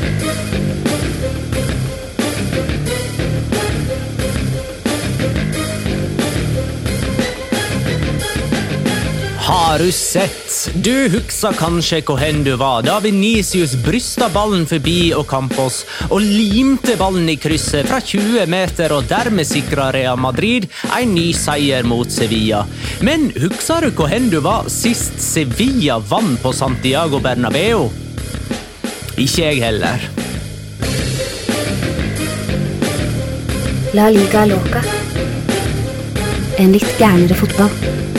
Har du sett? Du husker kanskje hvor hen du var da Vinicius brystet ballen forbi Ocampos og limte ballen i krysset fra 20 meter og dermed sikret Real Madrid en ny seier mot Sevilla. Men husker du hvor hen du var sist Sevilla vann på Santiago Bernabéu? Ikke jeg heller. La Liga Loca. En litt gærnere fotball.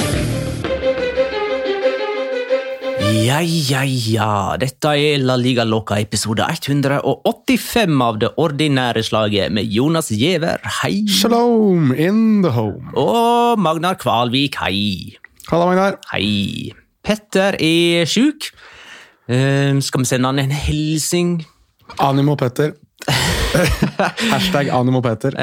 Ja. Dette La Liga Loca episode 185 av det ordinære slaget med Jonas Giæver, hei. Shalom in the home. Og Magnar Kvalvik, hei. Halla, Magnar. Hei. Petter syk. Skal vi sende han en hilsing? Animo Petter. Hashtag Animo Petter.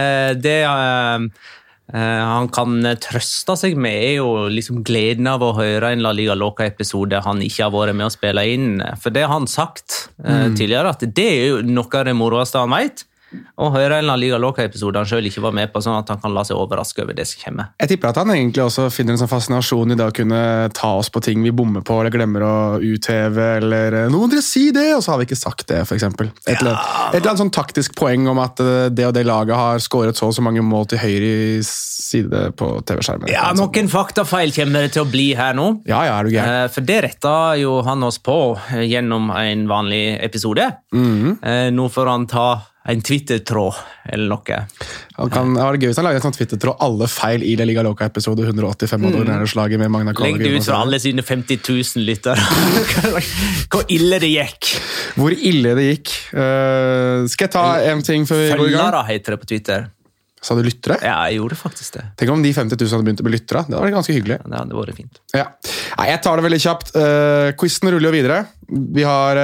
Han kan trøste seg med jo liksom gleden av å høre en La Liga Loca-episode han ikke har vært med å spille inn. For det har han sagt tidligere, at det jo noe av det moroeste han vet. Å høre en La Liga Loca-episode han selv ikke var med på, sånn at han kan la seg overraske over det som kommer. Jeg tipper at han egentlig også finner en sånn fascinasjon i det å kunne ta oss på ting vi bommer på, eller glemmer å utheve, eller noen dere si det, og så har vi ikke sagt det, for eksempel. Et eller annet sånn taktisk poeng om at det og det laget har skåret så mange mål til høyre side på TV-skjermen. Ja, noen faktafeil kommer det til å bli her nå. Ja, er du gæren. For det rettet jo han oss på gjennom en vanlig episode. Nå får han ta en Twitter-tråd eller noe. Det var gøy hvis han lager en sånn Twitter-tråd alle feil i La Liga Loca-episode 185 av det slaget med Magnar Kvalvik. Legg det ut for alle sine 50 000 lyttere. Hvor ille det gikk. Hvor ille det gikk. Skal jeg ta en ting før vi går i gang? Følgere heter det på Twitter. Sa du lyttere? Ja, jeg gjorde faktisk det. Tenk om de 50 000 hadde begynt å bli lyttere. Det var ganske hyggelig. Ja, det var det fint. Ja. Nei, jeg tar det veldig kjapt. Quizen ruller jo videre. Vi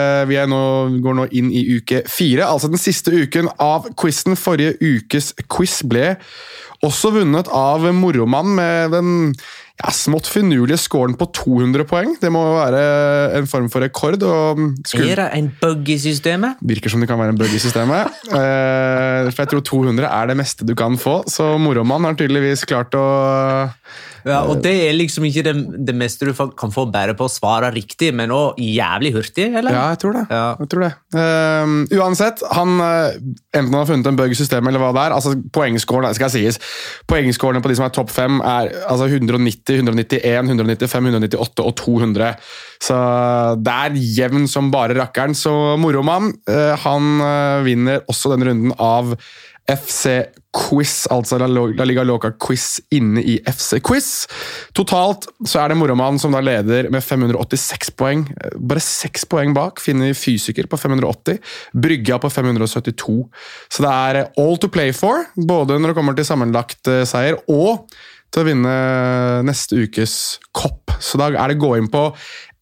går nå inn i uke 4, altså den siste uken av quizen. Forrige ukes quiz ble også vunnet av Moromann med den smått finurlige scoren på 200 poeng. Det må være en form for rekord. Er det en bug i systemet? Virker som det kan være en bug i systemet. For jeg tror 200 er det meste du kan få, så Moromann har tydeligvis klart å... Ja, og det er liksom ikke det meste du kan få bare på å svare riktig, men også jævlig hurtig, eller? Ja, jeg tror det. Ja. Jeg tror det. Uansett, enten han har funnet en bug i systemet eller hva det altså poengscoren, skal sies, poengscorene på de som er topp 5 er altså 190, 191, 195, 198 og 200. Så det er jevn som bare rakkeren, så Moromann, han vinner også denne runden av FC Quiz, altså La Liga Loca Quiz inne i FC Quiz. Totalt så er det Moromann som da leder med 586 poeng. Bare 6 poeng bak finner Fysiker på 580, Brygga på 572. Så det er all to play for, både når det kommer til sammenlagt seier og til å vinne neste ukes kopp. Så da er det gå inn på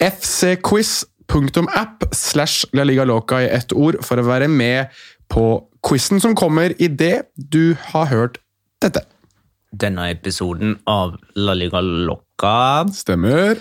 fcquiz.app/La Liga Loca i ett ord for å være med på quizen som kommer i det du har hørt dette. Denne episoden av La Liga Loca. Stemmer.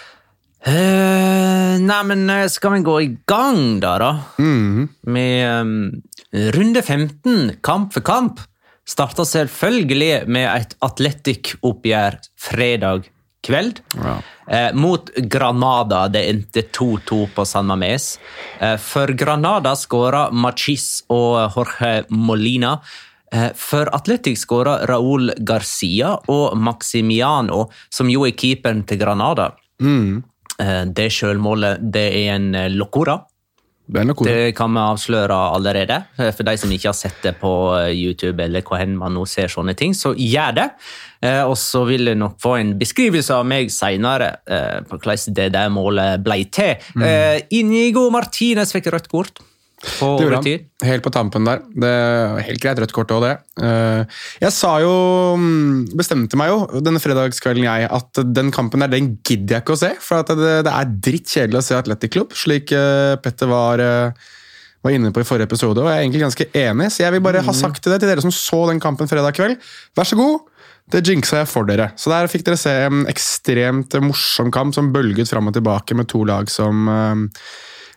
Nei, men skal vi gå i gang da? Med runde 15, kamp for kamp. Startet selvfølgelig med et Athletic-oppgjør fredag kveld. Ja. Mot Granada, det endte 2-2 på San Mamés. For Granada skåret Machis og Jorge Molina. For Athletic skåret Raúl Garcia og Maximiano, som jo er keeperen til Granada. Det selvmålet, det er en locura. Det kan vi avsløre allerede. For de som ikke har sett det på YouTube eller hvor man nå ser sånne ting, så gjør det. Og så vil jeg nok få en beskrivelse av meg senere på hvordan det der målet ble til. Inigo Martinez fikk rødt kort på overtid. Helt på tampen der. Det er helt greit rødt kort også det. Jeg bestemte meg jo denne fredagskvelden at den kampen der, den gidder jeg ikke å se, for at det er drittkjedelig å se Athletic Club, slik Petter var inne på i forrige episode, og jeg er egentlig ganske enig, så jeg vil bare ha sagt det til dere som så den kampen fredag kveld. Vær så god! Det jinxa jeg for dere. Så der fikk dere se en ekstremt morsom kamp som bølget fram og tilbake med to lag som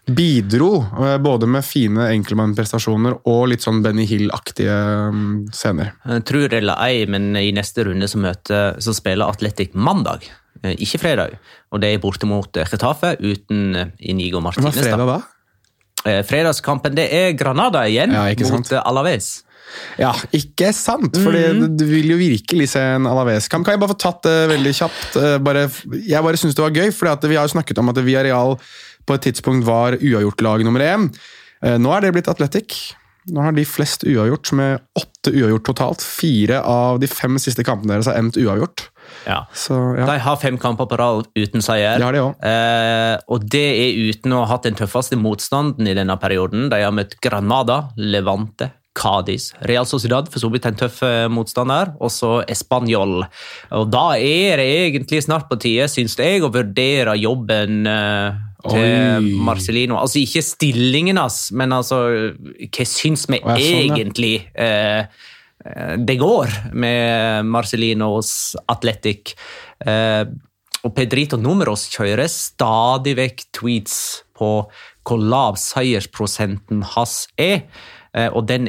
bidro både med fine enkeltmannprestasjoner og litt sånn Benny Hill-aktige scener. Tror det eller ei, men i neste runde så spiller Atletic mandag, ikke fredag. Og det borte mot Getafe uten Inigo Martinez. Hva fredag da? Fredagskampen, det Granada igjen mot Alaves. Ja, ikke sant, for du vil jo virkelig se en Alaves-kamp. Kan jeg bare få tatt det veldig kjapt? Jeg bare synes det var gøy, for vi har jo snakket om at Villarreal på et tidspunkt var uavgjort-lag nummer 1. Nå det blitt Atletic. Nå har de flest uavgjort, med 8 uavgjort totalt. 4 av de 5 siste kampene deres har endt uavgjort. Ja. Så, ja. De har 5 kamper på rad uten seier. Det har de også. Og det uten å ha hatt den tøffeste motstanden i denne perioden. De har møtt Granada, Levante, Cádiz, Real Sociedad, for så vidt en tøff motstander, og så Espanyol. Og da det egentlig snart på tide, synes jeg, å vurdere jobben til Marcelino. Altså ikke stillingen hans, men altså, hva synes vi egentlig det går med Marcelinos Atletic. Og Pedrito Números kjører stadig vekk tweets på hvor lav seiersprosenten hans og den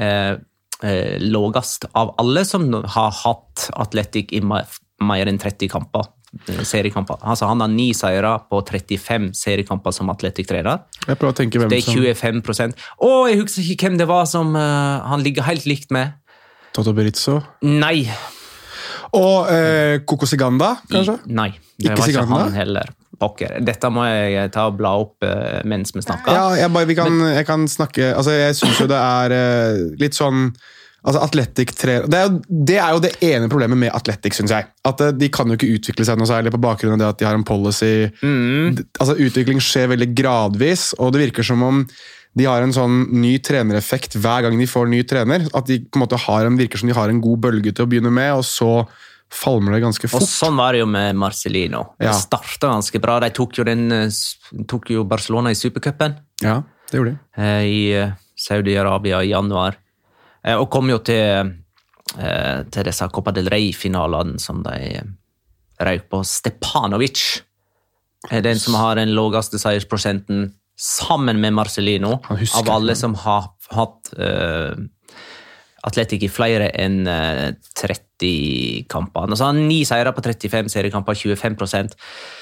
lågest av alle som har hatt Atletic i mer enn 30 kamper, seriekamper. Altså han har 9 seire på 35 seriekamper som Atletic-trener. Jeg prøver å tenke hvem det 25%. Jeg husker ikke hvem det var som han ligger helt likt med. Toto Berizzo? Nei. Og Coco Siganda, kanskje? Nei, det var ikke han heller. Pokker. Dette må jeg ta og bla opp mens vi snakker. Ja, jeg kan snakke. Altså, jeg synes jo det litt sånn altså Atletic 3, det jo det ene problemet med Atletic, synes jeg. At de kan jo ikke utvikle seg noe særlig på bakgrunn av det at de har en policy. Altså utvikling skjer veldig gradvis, og det virker som om de har en sånn ny trenereffekt hver gang de får ny trener. At de på en måte virker som de har en god bølge til å begynne med, og så falmer det ganske fort. Og sånn var det jo med Marcelino. Det startet ganske bra. De tok jo Barcelona i Supercupen. Ja, det gjorde de. I Saudi-Arabia i januar. Og kom jo til disse Copa del Rey-finalene som de røyk på. Stepanovic den som har den laveste seiersprosenten sammen med Marcelino av alle som har hatt Atletic i flere enn 30 kamper. Altså han har 9 seire på 35 seriekamper, 25%.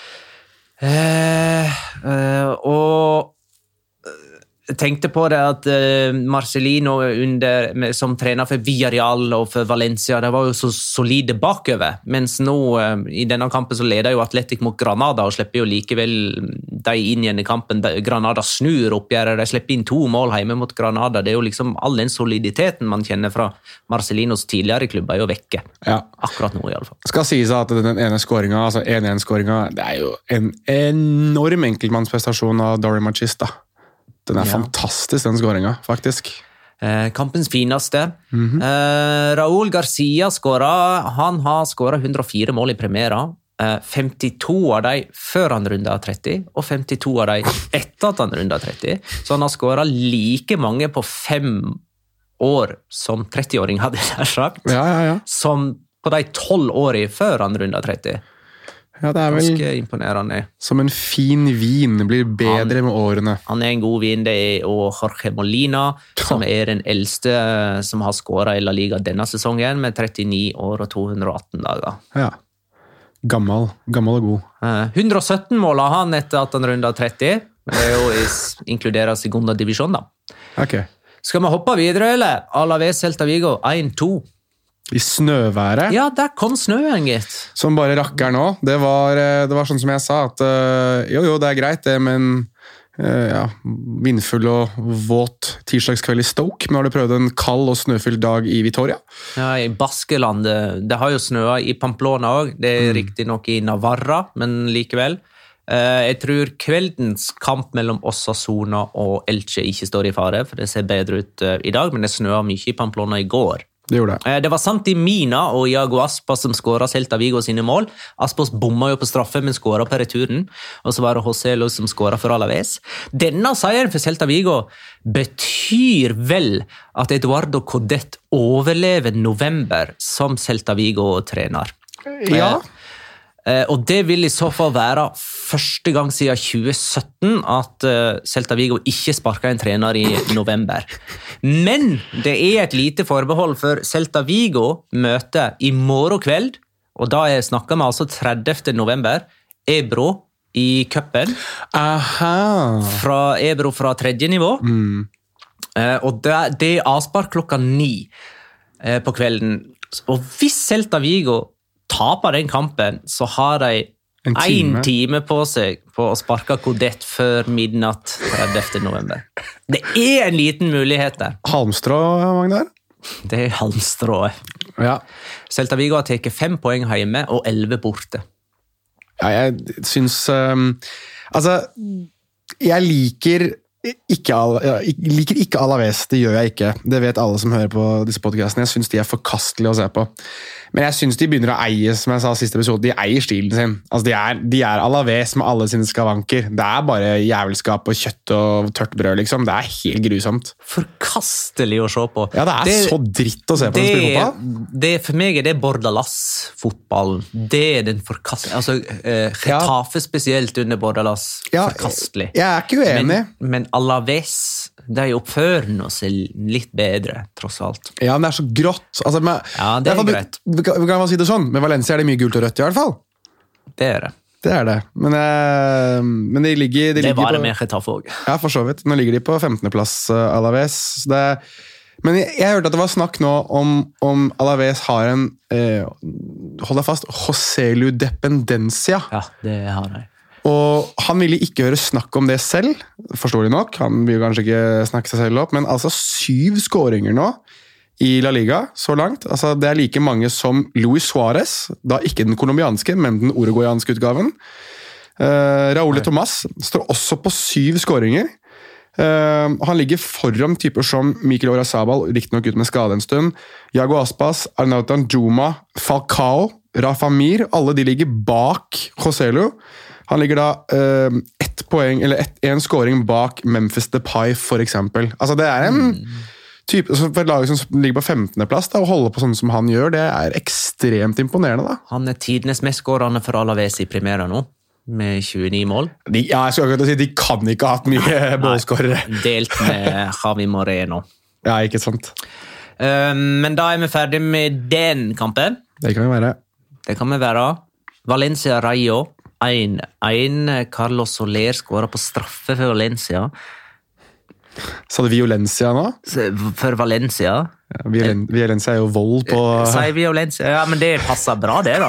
Og jeg tenkte på det at Marcelino som trener for Villarreal og for Valencia, det var jo så solide bakover, mens nå i denne kampen så leder jo Atletic mot Granada og slipper jo likevel de inn igjen i kampen. Granada snur oppgjøret, de slipper inn 2 mål hjemme mot Granada. Det jo liksom all den soliditeten man kjenner fra Marcelinos tidligere klubber jo vekke. Ja. Akkurat nå i alle fall. Skal sies at den ene scoringen, altså 1-1-scoringen, det jo en enorm enkeltmannsprestasjon av Dori Machista. Den fantastisk, den scoringen, faktisk. Kampens fineste. Raúl Garcia han har skåret 104 mål i Primera. 52 av de før han rundet 30, og 52 av de etter at han rundet 30. Så han har skåret like mange på 5 år som 30-åring, hadde jeg sagt. Som på de 12 årene før han rundet 30. Ja, det vel ganske imponerende. Som en fin vin, blir bedre med årene. Han en god vin, det og Jorge Molina, som den eldste som har skåret i La Liga denne sesongen, med 39 år og 218 dager. Ja, gammel og god. 117 mål har han etter at han rundet 30, men det jo inkluderer Segunda Divisjon da. Ok. Skal vi hoppe videre, eller? Alaves Celta Vigo, 1-2. I snøværet. Ja, der kom snøen, gitt. Som bare rakker nå. Det var sånn som jeg sa, at jo, det greit det, men vindfull og våt tirsdagskveld i Stoke, men har du prøvd en kald og snøfylt dag i Vitoria? Ja, i Baskeland. Det har jo snøet i Pamplona også. Det riktig nok i Navarra, men likevel. Jeg tror kveldens kamp mellom Osasuna og Elche ikke står i fare, for det ser bedre ut i dag, men det snøet mye i Pamplona i går. Det gjorde det. Det var Santi Mina og Iago Aspas som skåret Celta Vigo sine mål. Aspas bomma jo på straffe, men skåret på returen. Og så var det José Luz som skåret for Alaves. Denne seieren for Celta Vigo betyr vel at Eduardo Codet overlever november som Celta Vigo-trener. Ja. Og det vil I så fall være første gang siden 2017 at Celta Vigo ikke sparket en trener I november. Men det et lite forbehold for Celta Vigo møter I morgen kveld, og da snakker vi altså 30. november, Ebro I cupen. Fra Ebro fra tredje nivå. Og det avspark klokka 9 på kvelden. Og hvis Celta Vigo taper den kampen, så har de en time på seg på å sparke Kodett før midnatt 30. november. Det en liten mulighet der. Halmstrå, Magnar? Det halmstrå. Ja. Celta Vigo har tatt 5 poeng hjemme og 11 borte. Ja, jeg synes altså, jeg liker ikke Alaves, det gjør jeg ikke. Det vet alle som hører på disse podcastene. Jeg synes de forkastelige å se på. Men jeg synes de begynner å eie, som jeg sa siste episode, de eier stilen sin. Altså, de Alaves med alle sine skavanker. Det bare jævelskap og kjøtt og tørt brød, liksom. Det helt grusomt. Forkastelig å se på. Ja, det så dritt å se på. For meg det Bordalas-fotballen. Det den forkastelige. Altså, Getafe spesielt under Bordalas. Forkastelig. Jeg ikke uenig. Men Alaves, de oppfører seg litt bedre, tross alt. Ja, men det så grått. Altså, det greit. Vi kan bare si det sånn. Med Valencia det mye gult og rødt I hvert fall. Det det. Det det. Men de ligger det var det med Getafe også. Ja, for så vidt. Nå ligger de på 15. plass, Alaves. Men jeg hørte at det var snakk nå om Alaves har en, hold deg fast, Joselu Dependencia. Ja, det har de. Og han ville ikke høre snakk om det selv, forståelig nok. Han vil kanskje ikke snakke seg selv opp, men altså 7 skåringer nå I La Liga, så langt. Altså, det like mange som Luis Suárez, da ikke den kolumbianske, men den uruguayanske utgaven. Raúl Tomás står også på 7 skåringer. Han ligger foran typer som Mikel Oyarzabal, riktig nok ut med skade en stund, Iago Aspas, Arnaut Danjuma, Falcao, Rafa Mir, alle de ligger bak Joselu. Han ligger da 1 poeng, eller 1 skåring bak Memphis Depay, for eksempel. Altså, det en type, for et lag som ligger på 15. plass da, og holder på sånn som han gjør, det ekstremt imponerende da. Han tidenes mest skårende for Alaves I Primera nå, med 29 mål. Ja, jeg skal ikke si, de kan ikke ha hatt mye målskårere. Delt med Javi Moreno. Ja, ikke sant. Men da vi ferdig med den kampen. Det kan vi være. Det kan vi være. Valencia Rayo, 1-1. Carlos Soler skåret på straffe for Valencia. Sa du Violencia nå? For Valencia. Ja, Violencia jo vold på... Sier Violencia, ja, men det passer bra det da.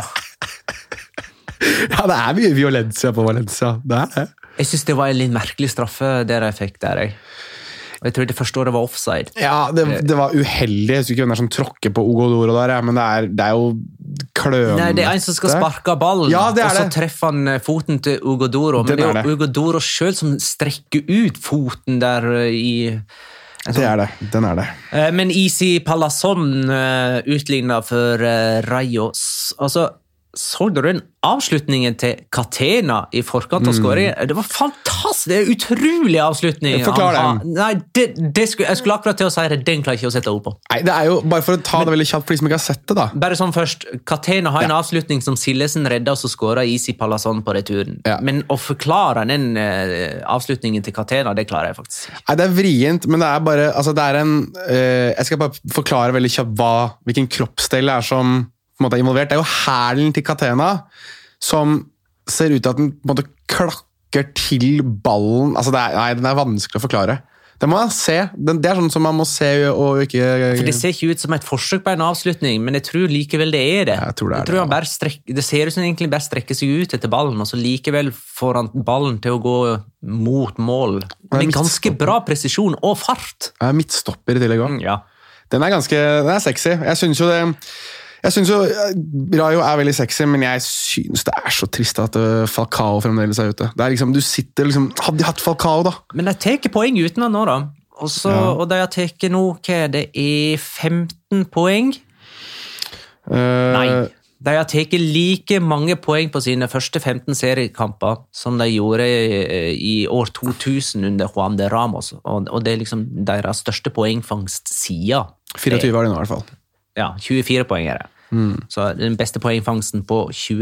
Ja, det mye Violencia på Valencia, det det. Jeg synes det var en litt merkelig straffe der jeg fikk der, jeg. Og jeg tror det forstår det var offside. Ja, det var uheldig. Jeg synes ikke hvem som tråkker på Ugodoro der, men det jo klønete. Nei, det en som skal sparke ballen, ja, og så treffer han foten til Ugodoro. Men det jo Ugodoro selv som strekker ut foten der I... Det det, den det. Men Isi Palazón utlignet for Rayo. Altså, så du den avslutningen til Catena I forkant av skåringen? Det var fantastisk, det utrolig avslutning. Forklar den. Nei, jeg skulle akkurat til å si det, den klarer jeg ikke å sette ord på. Nei, det jo, bare for å ta det veldig kjapt for de som ikke har sett det da. Bare sånn først, Catena har en avslutning som Sillesen redder, og så skårer Isi Palazón på returen. Ja. Men å forklare den avslutningen til Catena, det klarer jeg faktisk. Nei, det vrient, men det bare, altså det en, jeg skal bare forklare veldig kjapt hvilken kroppsdel som på en måte involvert. Det jo hælen til Catena som ser ut til at den på en måte klakker til ballen. Altså den vanskelig å forklare. Det må man se. Det sånn som man må se og ikke... For det ser ikke ut som et forsøk på en avslutning, men jeg tror likevel det det. Jeg tror jeg tror han bare det ser ut som han egentlig bare strekker seg ut etter ballen, og så likevel får han ballen til å gå mot mål. Med ganske bra presisjon og fart. Midtstopper I tillegg også. Ja. Den den sexy. Jeg synes jo Rayo veldig sexy, men jeg synes det så trist at Falcao fremdeles ute. Det liksom, du sitter liksom, hadde de hatt Falcao da? Men de teker poeng uten han nå da. Og de har teket nå, hva det 15 poeng? Nei, de har teket like mange poeng på sine første 15 seriekamper som de gjorde I år 2000 under Juan de Ramos, og det liksom deres største poengfangst siden. 24 var det nå I hvert fall. Ja, 24 poeng det. Så den beste poengfangsten på 22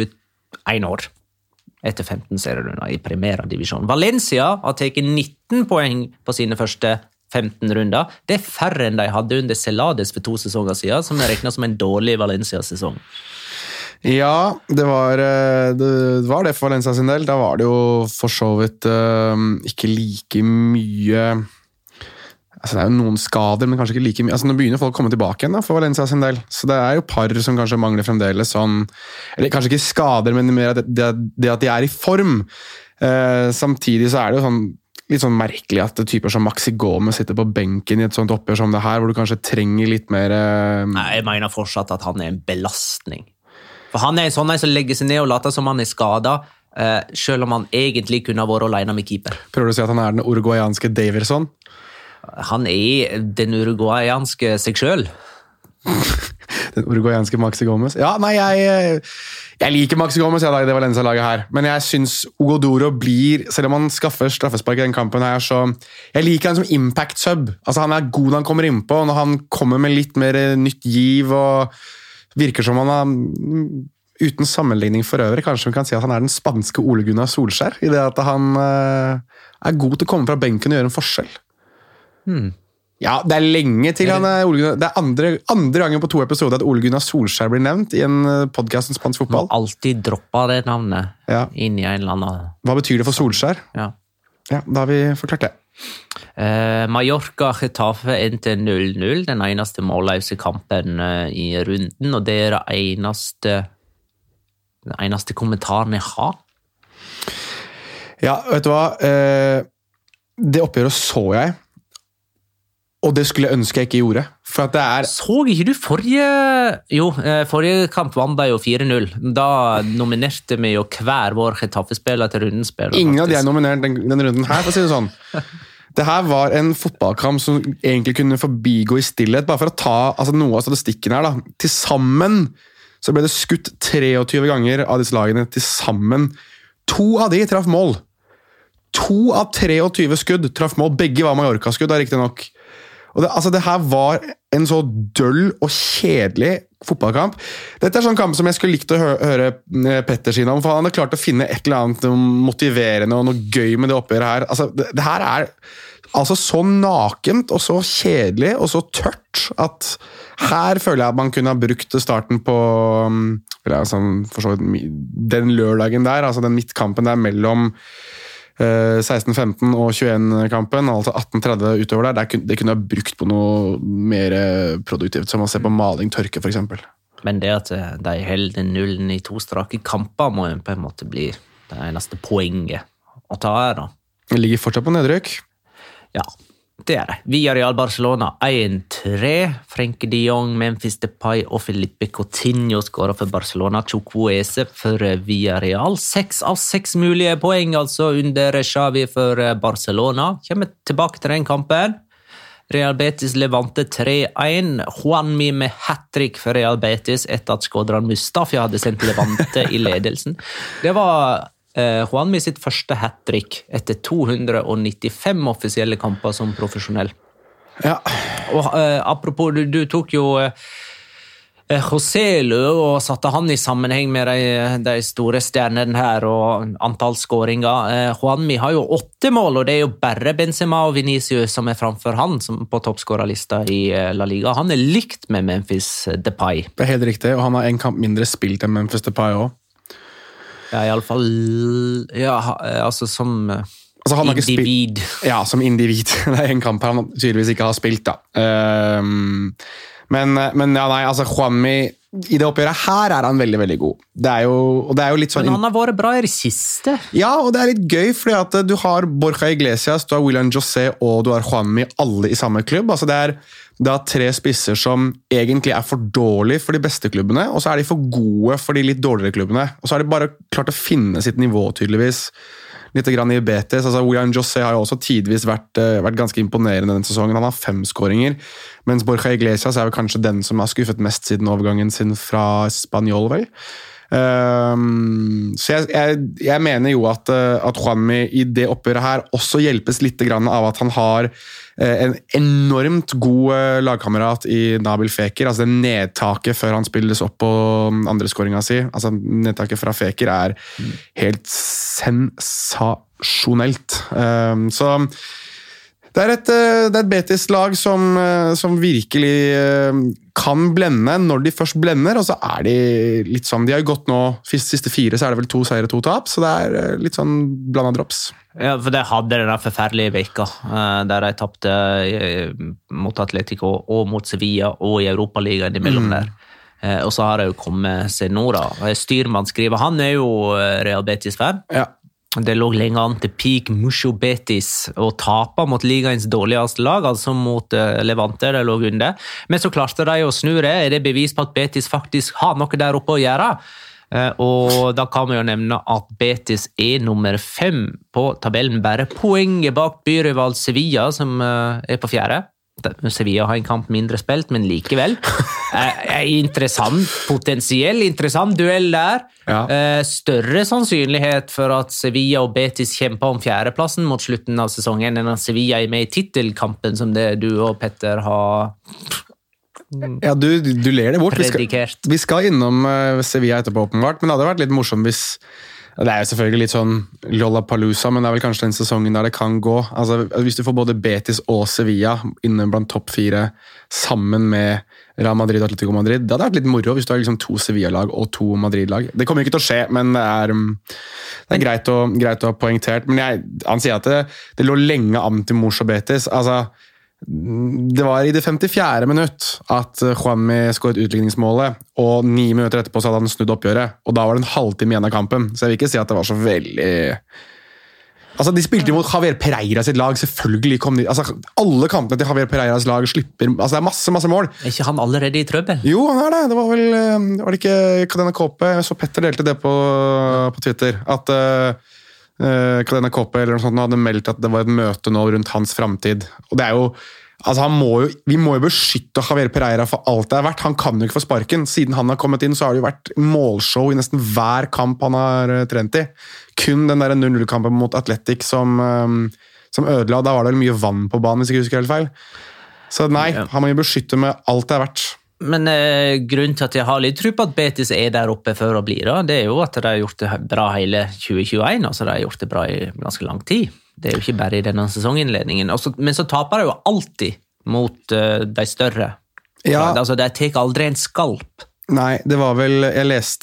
1 år etter 15 serierunder i Primera Divisjon. Valencia har tatt 19 poeng på sine første 15 runder. Det færre enn de hadde under Celades for 2 sesonger siden, som er regnet som en dårlig Valencia-sesong. Ja, det var det for Valencia sin del. Da var det jo for så vidt ikke like mye. Altså det er jo noen skader, men kanskje ikke like mye. Altså nå begynner folk å komme tilbake igjen da, for Valencia sin del. Så det er jo par som kanskje mangler fremdeles sånn, eller kanskje ikke skader, men mer det at de er i form. Samtidig så er det jo sånn, litt sånn merkelig at typer som Maxi Gomez sitter på benken i et sånt oppgjør som det her, hvor du kanskje trenger litt mer... Nei, jeg mener fortsatt at han er en belastning. For han er sånn som legger seg ned og later som han er skadet, selv om han egentlig kunne ha vært alene med keeper. Prøver du å si at han er den uruguayanske Daverson? Han er den uruguayanske seg selv. Den uruguayanske Maxi Gomez. Ja, nei, jeg liker Maxi Gomez i det Valencia-laget her, men jeg synes Hugo Duro blir, selv om han skaffer straffespark i den kampen her, så jeg liker han som impact-sub. Altså han er god når han kommer innpå, og når han kommer med litt mer nytt giv, og virker som han har, uten sammenligning for øvrig, kanskje vi kan si at han er den spanske Ole Gunnar Solskjær, i det at han er god til å komme fra benken og gjøre en forskjell. Ja, det er lenge til han er Ole Gunnar. Det er andre gangen på 2 episoder at Ole Gunnar Solskjær blir nevnt i en podcast om spansk fotball. Man alltid dropper det navnet inn i en eller annen... Hva betyr det for Solskjær? Ja, da har vi forklart det. Mallorca Getafe endte 0-0, den eneste målløse kampen i runden, og det er den eneste kommentaren jeg har. Ja, vet du hva? Det oppgjøret så jeg, og det skulle jeg ønske jeg ikke gjorde. For at det er... Så ikke du forrige kamp vant de jo 4-0. Da nominerte vi jo hver vår Getafe-spiller til rundespiller. Ingen av de er nominert den runden her, for å si det sånn. Det her var en fotballkamp som egentlig kunne forbigå i stillhet, bare for å ta noe av statistikken her. Da. Til sammen så ble det skutt 23 ganger av disse lagene. Til sammen 2 av de traff mål. 2 av 23 skudd traff mål. Begge var Mallorca-skudd, da riktig nok. Og det her var en så døll og kjedelig fotballkamp. Dette er sånn kamp som jeg skulle likt å høre Petter sin om, for han hadde klart å finne et eller annet motiverende og noe gøy med det oppgjøret her. Det her er så nakent og så kjedelig og så tørt at her føler jeg at man kunne ha brukt starten på for så vidt, den lørdagen der, den midtkampen der mellom 16-15 og 21-kampen, altså 18-30 utover der, det kunne ha brukt på noe mer produktivt, som å se på maling tørke for eksempel. Men det at de holder nullen i 2 strake kamper må jo på en måte bli det eneste poenget å ta her da. Det ligger fortsatt på nedrykk. Ja, det er det. Villarreal Barcelona 1-3. Frenkie de Jong, Memphis Depay og Felipe Coutinho skårer for Barcelona. Chukwueze for Villarreal. 6 av 6 mulige poeng altså under Xavi for Barcelona. Kommer tilbake til den kampen. Real Betis Levante 3-1. Juanmi med hat-trick for Real Betis etter at Skodran Mustafi hadde sendt Levante i ledelsen. Det var... Juanmi sitt første hat-trick etter 295 offisielle kamper som profesjonell. Ja. Og apropos, du tok jo Joselu og satte han i sammenheng med de store stjernene her og antall skåringer. Juanmi har jo 8 mål, og det er jo bare Benzema og Vinicius som er framfor han som på toppskårerlista i La Liga. Han er likt med Memphis Depay. Det er helt riktig, og han har en kamp mindre spilt enn Memphis Depay også. Ja, i alle fall som han har individ. Ja, som individ. Det er en kamp han tydeligvis ikke har spilt, da. Men ja, nei, Juanmi i det oppgjøret her er han veldig, veldig god. Det er jo litt sånn... Men han har vært bra i det siste. Ja, og det er litt gøy, fordi at du har Borja Iglesias, du har William José og du har Juanmi alle i samme klubb. Det er 3 spisser som egentlig er for dårlige for de beste klubbene, og så er de for gode for de litt dårligere klubbene. Og så har de bare klart å finne sitt nivå, tydeligvis. Litt grann i Betis. William José har jo også tidvis vært ganske imponerende denne sesongen. Han har 5 skåringer, mens Borja Iglesias er vel kanskje den som har skuffet mest siden overgangen sin fra Spanjol, vel. Så jeg mener jo at Juanmi i det oppgjøret her også hjelpes litt grann av at han har en enormt god lagkamerat i Nabil Fekir. Altså det nedtaket før han spilles opp på andre skåringa si. Altså nedtaket fra Fekir helt sensasjonelt. Så det er et Betis-lag som virkelig kan blende når de først blender, og så de litt sånn, de har jo gått nå, siste 4 så det vel 2 seire, 2 tap, så det litt sånn blandet drops. Ja, for det hadde denne forferdelige veka, der de tappte mot Atletico og mot Sevilla og i Europaligaen imellom der. Og så har det jo kommet seg nå da. Styrmann skriver, han jo Real Betis-fan. Ja. Det lå lenge an til peak Mucho Betis og tape mot ligaens dårligste lag, altså mot Levante, det lå under. Men så klarte de å snu det. Det bevis på at Betis faktisk har noe der oppe å gjøre? Og da kan vi jo nevne at Betis nummer 5 på tabellen, bare poenget bak byrival Sevilla, som på 4. Sevilla har en kamp mindre spilt, men likevel. Potensiell interessant duell der. Ja. Større sannsynlighet for at Sevilla og Betis kjemper om 4. plassen mot slutten av sesongen, enn at Sevilla med i titelkampen, som det du og Petter har Ja, du ler det bort. predikert. Vi skal innom Sevilla etterpå, åpenbart, men det hadde vært litt morsomt hvis det jo selvfølgelig litt sånn Lollapalooza, men det vel kanskje den sesongen der det kan gå. Altså, hvis du får både Betis og Sevilla inne blant topp 4 sammen med Real Madrid og Atletico Madrid, det hadde vært litt moro hvis du har liksom 2 Sevilla-lag og 2 Madrid-lag. Det kommer ikke til å skje, men det greit å ha poengtert. Men han sier at det lå lenge an til Mors og Betis. Altså, det var i det 54. minutt at Juanmi skåret utligningsmålet, og 9 minutter etterpå så hadde han snudd oppgjøret, og da var det en halvtime igjen av kampen, så jeg vil ikke si at det var så veldig... Altså, de spilte mot Javier Pereira sitt lag, selvfølgelig kom de... Altså, alle kampene til Javier Pereiras lag slipper... Altså, det masse mål. Ikke han allerede i trøbbel? Jo, han det. Det var vel... Var det ikke Cadena Cope? Så Petter delte det på Twitter, at... Cadena Cope eller noe sånt hadde meldt at det var et møte nå rundt hans fremtid. Og det jo altså vi må jo beskytte Javier Pereira for alt det verdt. Han kan jo ikke få sparken. Siden han har kommet inn, så har det jo vært målshow i nesten hver kamp han har trent i. Kun den der 0-0-kampen mot Atletic som ødela, da var det vel mye vann på banen, hvis jeg ikke husker helt feil. Så nei, han må jo beskytte med alt det verdt. Men grunnen til at jeg har litt tro på at Betis der oppe før å bli da, det jo at de har gjort det bra hele 2021, altså de har gjort det bra i ganske lang tid. Det jo ikke bare i denne sesonginnledningen. Men så taper de jo alltid mot de større. Ja. Altså, de tar aldri en skalp. Nei, det var vel, jeg leste,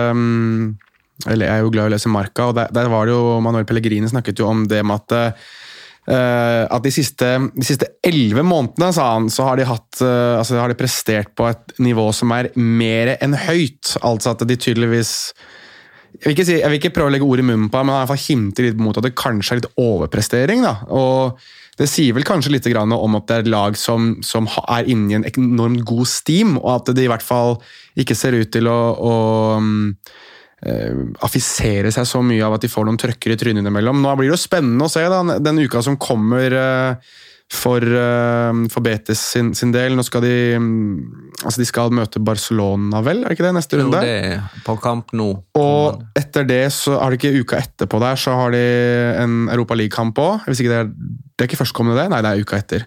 jeg jo glad i å lese Marca, og der var det jo, Manuel Pellegrini snakket jo om det med at de siste 11 månedene, sa han, så har de har de prestert på et nivå som mer enn høyt. Altså at de tydeligvis jeg vil ikke prøve å legge ord i munnen på, men han i hvert fall hinter litt mot at det kanskje litt overprestering, da. Og det sier vel kanskje litt grann om at det et lag som inne i en enormt god steam, og at de i hvert fall ikke ser ut til å affisere seg så mye av at de får noen trøkker i trynet imellom. Nå blir det jo spennende å se da, den uka som kommer for Betis sin del. Nå skal de skal møte Barcelona, vel? Det ikke det neste runde? Jo, det på kamp nå. Og etter det, så har de ikke uka etterpå der, så har de en Europa League-kamp også. Jeg visste ikke det ikke førstkommende det? Nei, det uka etter.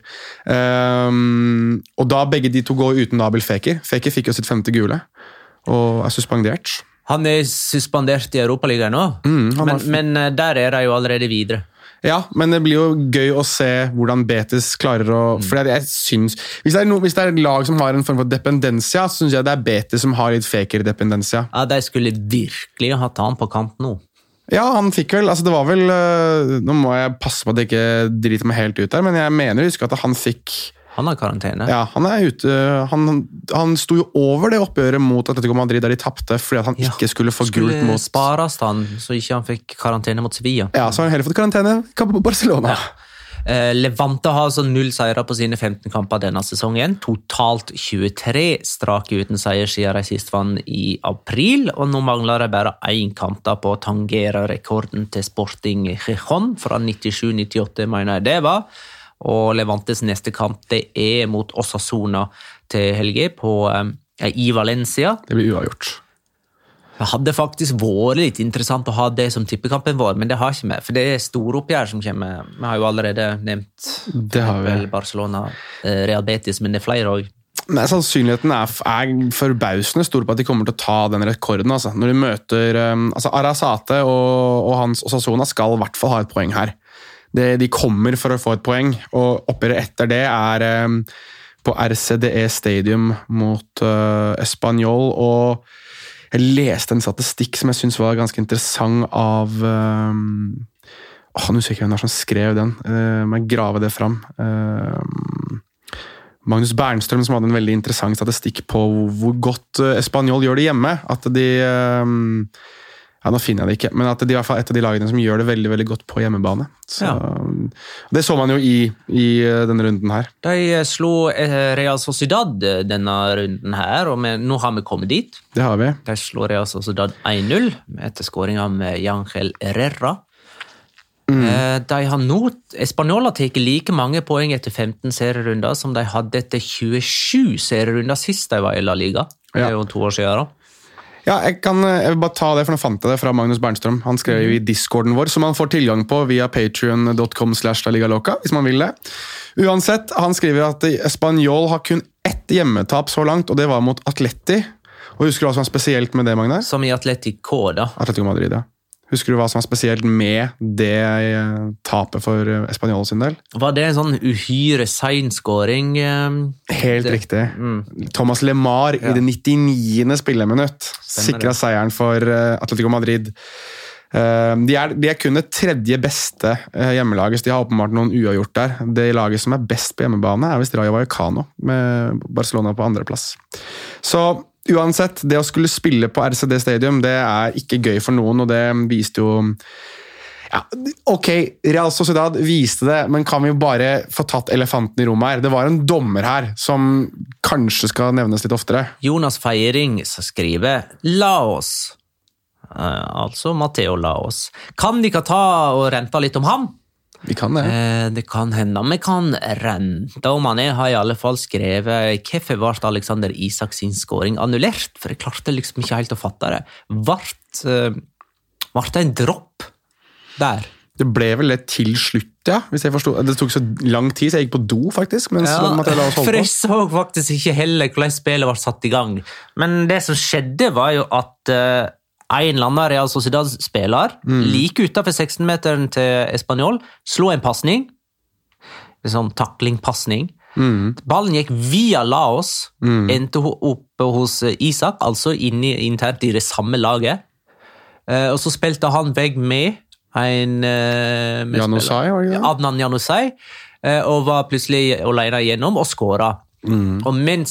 Og da begge de to går uten Nabil Fekir. Fekir fikk jo sitt 5. gule, og suspendert. Han suspendert i Europaligaen nå, men der de jo allerede videre. Ja, men det blir jo gøy å se hvordan Betis klarer å... For jeg synes, hvis det et lag som har en form for dependensia, så synes jeg det Betis som har litt Fekir-dependensia. Ja, de skulle virkelig ha tatt han på kamp nå. Ja, han fikk vel, altså det var vel... Nå må jeg passe på at jeg ikke driter meg helt ut der, men jeg mener å huske at han fikk... Han har karantene. Ja, han ute. Han sto jo over det oppgjøret mot Atletico Madrid der de tappte, fordi at han ikke skulle få gult mot... Skulle spares han, så ikke han fikk karantene mot Sevilla. Ja, så har han heller fått karantene kamp på Barcelona. Ja. Levante har altså 0 seirer på sine 15 kamper denne sesongen. Totalt 23 strake uten seier siden de sist vann i april, og nå mangler de bare 1 kamp da på å tangere rekorden til Sporting Gijón fra 97-98, mener jeg det var. Og Levantes neste kamp det mot Osasuna til helge i Valencia. Det blir uavgjort. Det hadde faktisk vært litt interessant å ha det som tippekampen vår, men det har ikke vi, for det storoppgjør som kommer. Vi har jo allerede nevnt Det har vi. Barcelona, Real Betis, men det flere også. Nei, sannsynligheten er forbausende stor på at de kommer til å ta den rekorden. Altså. Når de møter Arrasate og hans Osasuna skal i hvert fall ha et poeng her. De kommer for å få et poeng, og oppgjøret etter det på RCDE Stadium mot Espanyol, og jeg leste en statistikk som jeg synes var ganske interessant av nå husker jeg hvem som skrev den, må jeg grave det fram. Magnus Bernstrøm som hadde en veldig interessant statistikk på hvor godt Espanyol gjør det hjemme, at de nå finner jeg det ikke, men at de er i hvert fall et av de lagene som gjør det veldig, veldig godt på hjemmebane. Så, det så man jo i denne runden her. De slo Real Sociedad denne runden her, og nå har vi kommet dit. Det har vi. De slo Real Sociedad 1-0 etter skåring av Ángel Herrera. De har nå, Espanyol har tatt like mange poeng etter 15 serierunder som de hadde etter 27 serierunder sist de var i La Liga. Det er jo 2 år siden da. Ja, jeg vil bare ta det, for nå fant jeg det fra Magnus Bernstrøm. Han skrev jo i Discorden vår, som man får tilgang på via patreon.com/laligaloca, hvis man vil det. Uansett, han skriver at Espanyol har kun ett hjemmetap så langt, og det var mot Atleti. Og husker du hva som er spesielt med det, Magnar? Som i Atletico, da. Atletico Madrid, ja. Husker du hva som er spesielt med det tapet for Espanyol sin del? Var det en sånn uhyre seinskåring? Helt riktig. Thomas Lemar i det 99. spilleminutt sikret seieren for Atletico Madrid. De er kun det tredje beste hjemmelaget, så de har åpenbart noen uavgjort der. Det laget som er best på hjemmebane er visst Rayo Vallecano, med Barcelona på andreplass. Så uansett, det å skulle spille på RCD Stadium, det er ikke gøy for noen, og det viste jo... Ja, ok, Real Sociedad viste det, men kan vi bare få tatt elefanten i rommet her? Det var en dommer her som kanskje skal nevnes litt oftere. Jonas Feiring skriver Laos, altså Matteo Laos. Kan vi ikke ta og rente litt om ham? Vi kan det. Det kan hende vi kan rente om han. Jeg har i alle fall skrevet hvorfor ble Alexander Isak sin skåring annullert, for jeg klarte liksom ikke helt å fatte det. Ble det en dropp der? Det ble vel det til slutt, ja, hvis jeg forstod. Det tok så lang tid, så jeg gikk på do faktisk, mens Matteo Laos holdt på. For jeg så faktisk ikke heller hvordan spillet var satt i gang. Men det som skjedde var jo at en eller annen Real Sociedad-spiller, like utenfor 16-meteren til Espanyol, slo en passning, en sånn taklingpassning. Ballen gikk via Laos, endte oppe hos Isak, altså internt i det samme laget. Og så spilte han vegg med en Januzaj, var det ikke det? Adnan Januzaj, og var plutselig alene igjennom og skåret. Og mens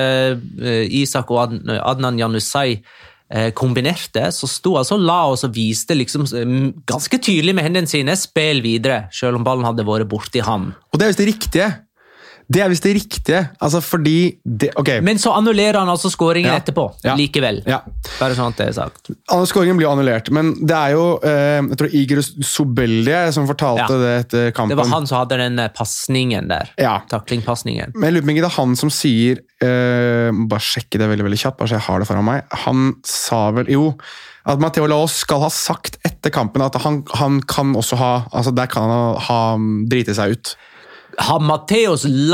Isak og Adnan Januzaj kombinerte, så sto altså Laos og viste liksom ganske tydelig med hendene sine spill videre, selv om ballen hadde vært borte i han. Og det er visst det riktige. Det er visst det riktige, altså fordi okay. Men så annullerer han altså skåringen etterpå, likevel. Ja. Bare sånn at det er sagt. Skåringen blir annullert, men det er jo, jeg tror Igor Sobeldie som fortalte det etter kampen. Det var han som hadde den passningen der, taklingpassningen. Men jeg lurer på ikke det er han som sier, bare sjekke det veldig, veldig kjapt, bare så jeg har det foran meg. Han sa vel, at Matteo Laos skal ha sagt etter kampen at han kan også ha, altså der kan han ha drite seg ut. Har Matteo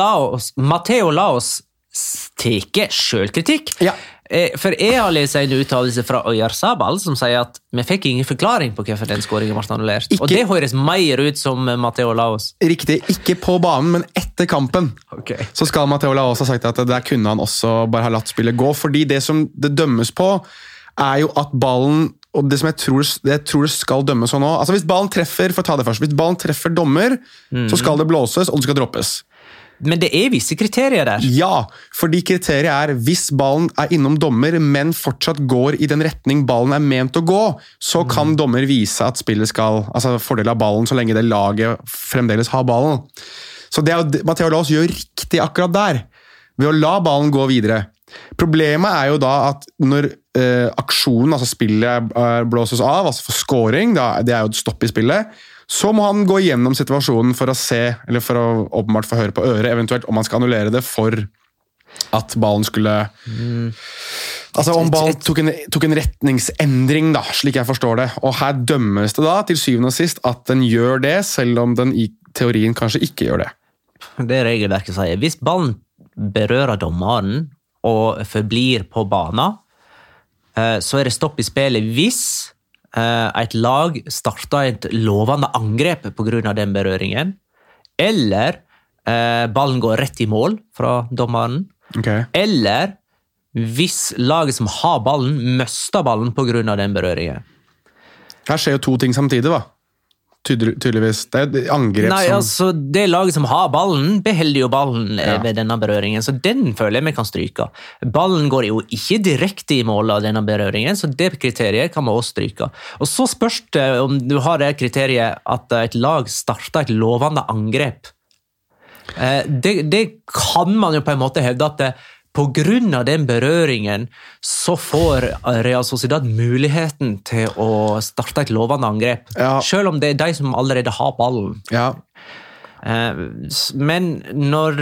Laos teke selvkritikk? Ja. For jeg har lest en uttalelse fra Oyarzabal som sier at vi fikk ingen forklaring på hvorfor den skåringen ble annullert. Og det høres mer ut som Matteo Laos. Riktig, ikke på banen, men etter kampen. Okay. Så skal Matteo Laos ha sagt at der kunne han også bare ha latt spillet gå, fordi det som det dømmes på er jo at ballen, og det som jeg tror det skal dømmes sånn nå, altså hvis ballen treffer, for å ta det først, hvis ballen treffer dommer, så skal det blåses, og det skal droppes. Men det er visse kriterier der. Ja, fordi kriteriet er hvis ballen er innom dommer, men fortsatt går i den retning ballen er ment å gå, så kan dommer vise at spillet skal, altså fordel av ballen, så lenge det laget fremdeles har ballen. Så det er Matteo Laos gjør riktig akkurat der, ved å la ballen gå videre. Problemet er jo da at når aksjonen, altså spillet blåses av, altså for scoring, det er jo et stopp i spillet, så må han gå gjennom situasjonen for å se, eller for å åpenbart få høre på øret, eventuelt om han skal annullere det for at ballen skulle Altså om ball tok en retningsendring, da, slik jeg forstår det. Og her dømmes det da til syvende og sist at den gjør det, selv om den i teorien kanskje ikke gjør det. Det regelverket sier. Hvis ballen berører dommeren og forblir på banen, så det stopp i spillet hvis et lag starter et lovende angrep på grunn av den berøringen, eller ballen går rett i mål fra dommeren, eller hvis laget som har ballen, møster ballen på grunn av den berøringen. Her skjer jo to ting samtidig, da. Tydeligvis. Det er angrep Nei, som... altså, det laget som har ballen, beholder jo ballen ved denne berøringen, så den føler jeg vi kan stryke. Ballen går jo ikke direkte i mål av denne berøringen, så det kriteriet kan man også stryke. Og så spørs det om du har det kriteriet at et lag starter et lovende angrep. Det kan man jo på en måte hevde at på grunn av den berøringen så får Real Sociedad muligheten til å starte et lovende angrep. Ja. Selv om det er de som allerede har ballen. Ja. Men når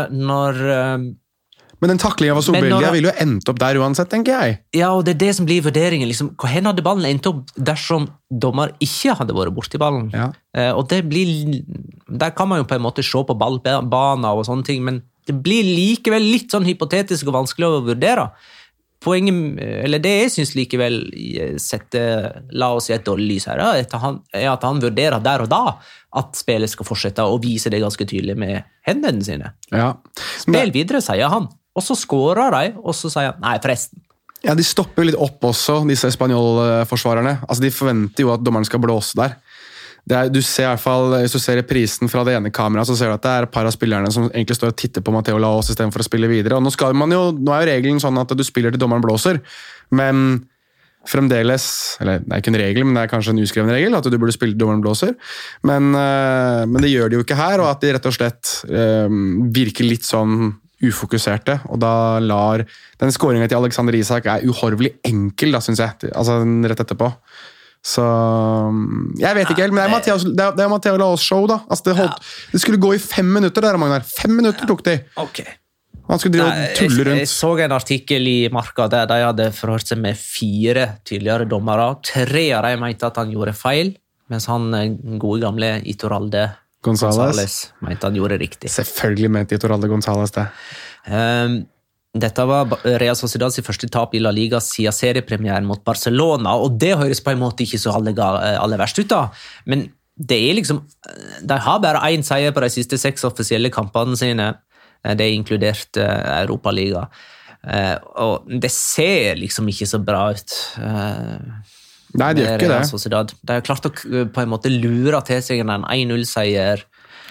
Men den taklingen av Solbelgia ville jo endt opp der uansett, tenker jeg. Ja, og det er det som blir vurderingen. Liksom, hvor hadde ballen endt opp dersom dommer ikke hadde vært borti ballen? Ja. Og det blir... Der kan man jo på en måte se på ballbaner og sånne ting, men det blir likevel litt sånn hypotetisk og vanskelig å vurdere. Poenget, eller det jeg synes likevel setter, la oss si et dårlig lys her, er at han vurderer der og da at spillet skal fortsette og vise det ganske tydelig med hendene sine. Ja. Spill videre, sier han. Og så skårer de, og så sier han, nei, forresten. Ja, de stopper litt opp også, disse spanjolforsvarerne. Altså, de forventer jo at dommeren skal blåse der. Du ser i hvert fall, hvis du ser reprisen fra det ene kameraet, så ser du at det er et par av spillerne som egentlig står og titter på Matteo Laos i stedet for å spille videre. Og nå er jo regelen sånn at du spiller til dommeren blåser, men fremdeles, eller det er ikke en regel, men det er kanskje en uskreven regel, at du burde spille til dommeren blåser, men det gjør de jo ikke her, og at de rett og slett virker litt sånn ufokuserte, og da lar den skåringen til Alexander Isak er uhorvelig enkel, da, synes jeg, altså rett etterpå. Så jeg vet ikke helt, men det er Matteo Laos show da. Altså det skulle gå i 5 minutter der, Magnar. 5 minutter tok de. Okay. Han skulle drive og tulle rundt. Jeg så en artikkel i Marca der de hadde forhørt seg med 4 tidligere dommere. 3 av dem mente at han gjorde feil, mens han gode gamle Iturralde González mente han gjorde riktig. Selvfølgelig mente Iturralde González det. Dette var Real Sociedads første tap i La Liga siden seriepremieren mot Barcelona, og det høres på en måte ikke så aller verst ut da, men det er liksom, de har bare 1 seier på de siste 6 offisielle kampene sine, det er inkludert Europaliga, og det ser liksom ikke så bra ut. Nei, det gjør ikke det. Sociedad. De har klart å på en måte lure til seg en 1-0-seier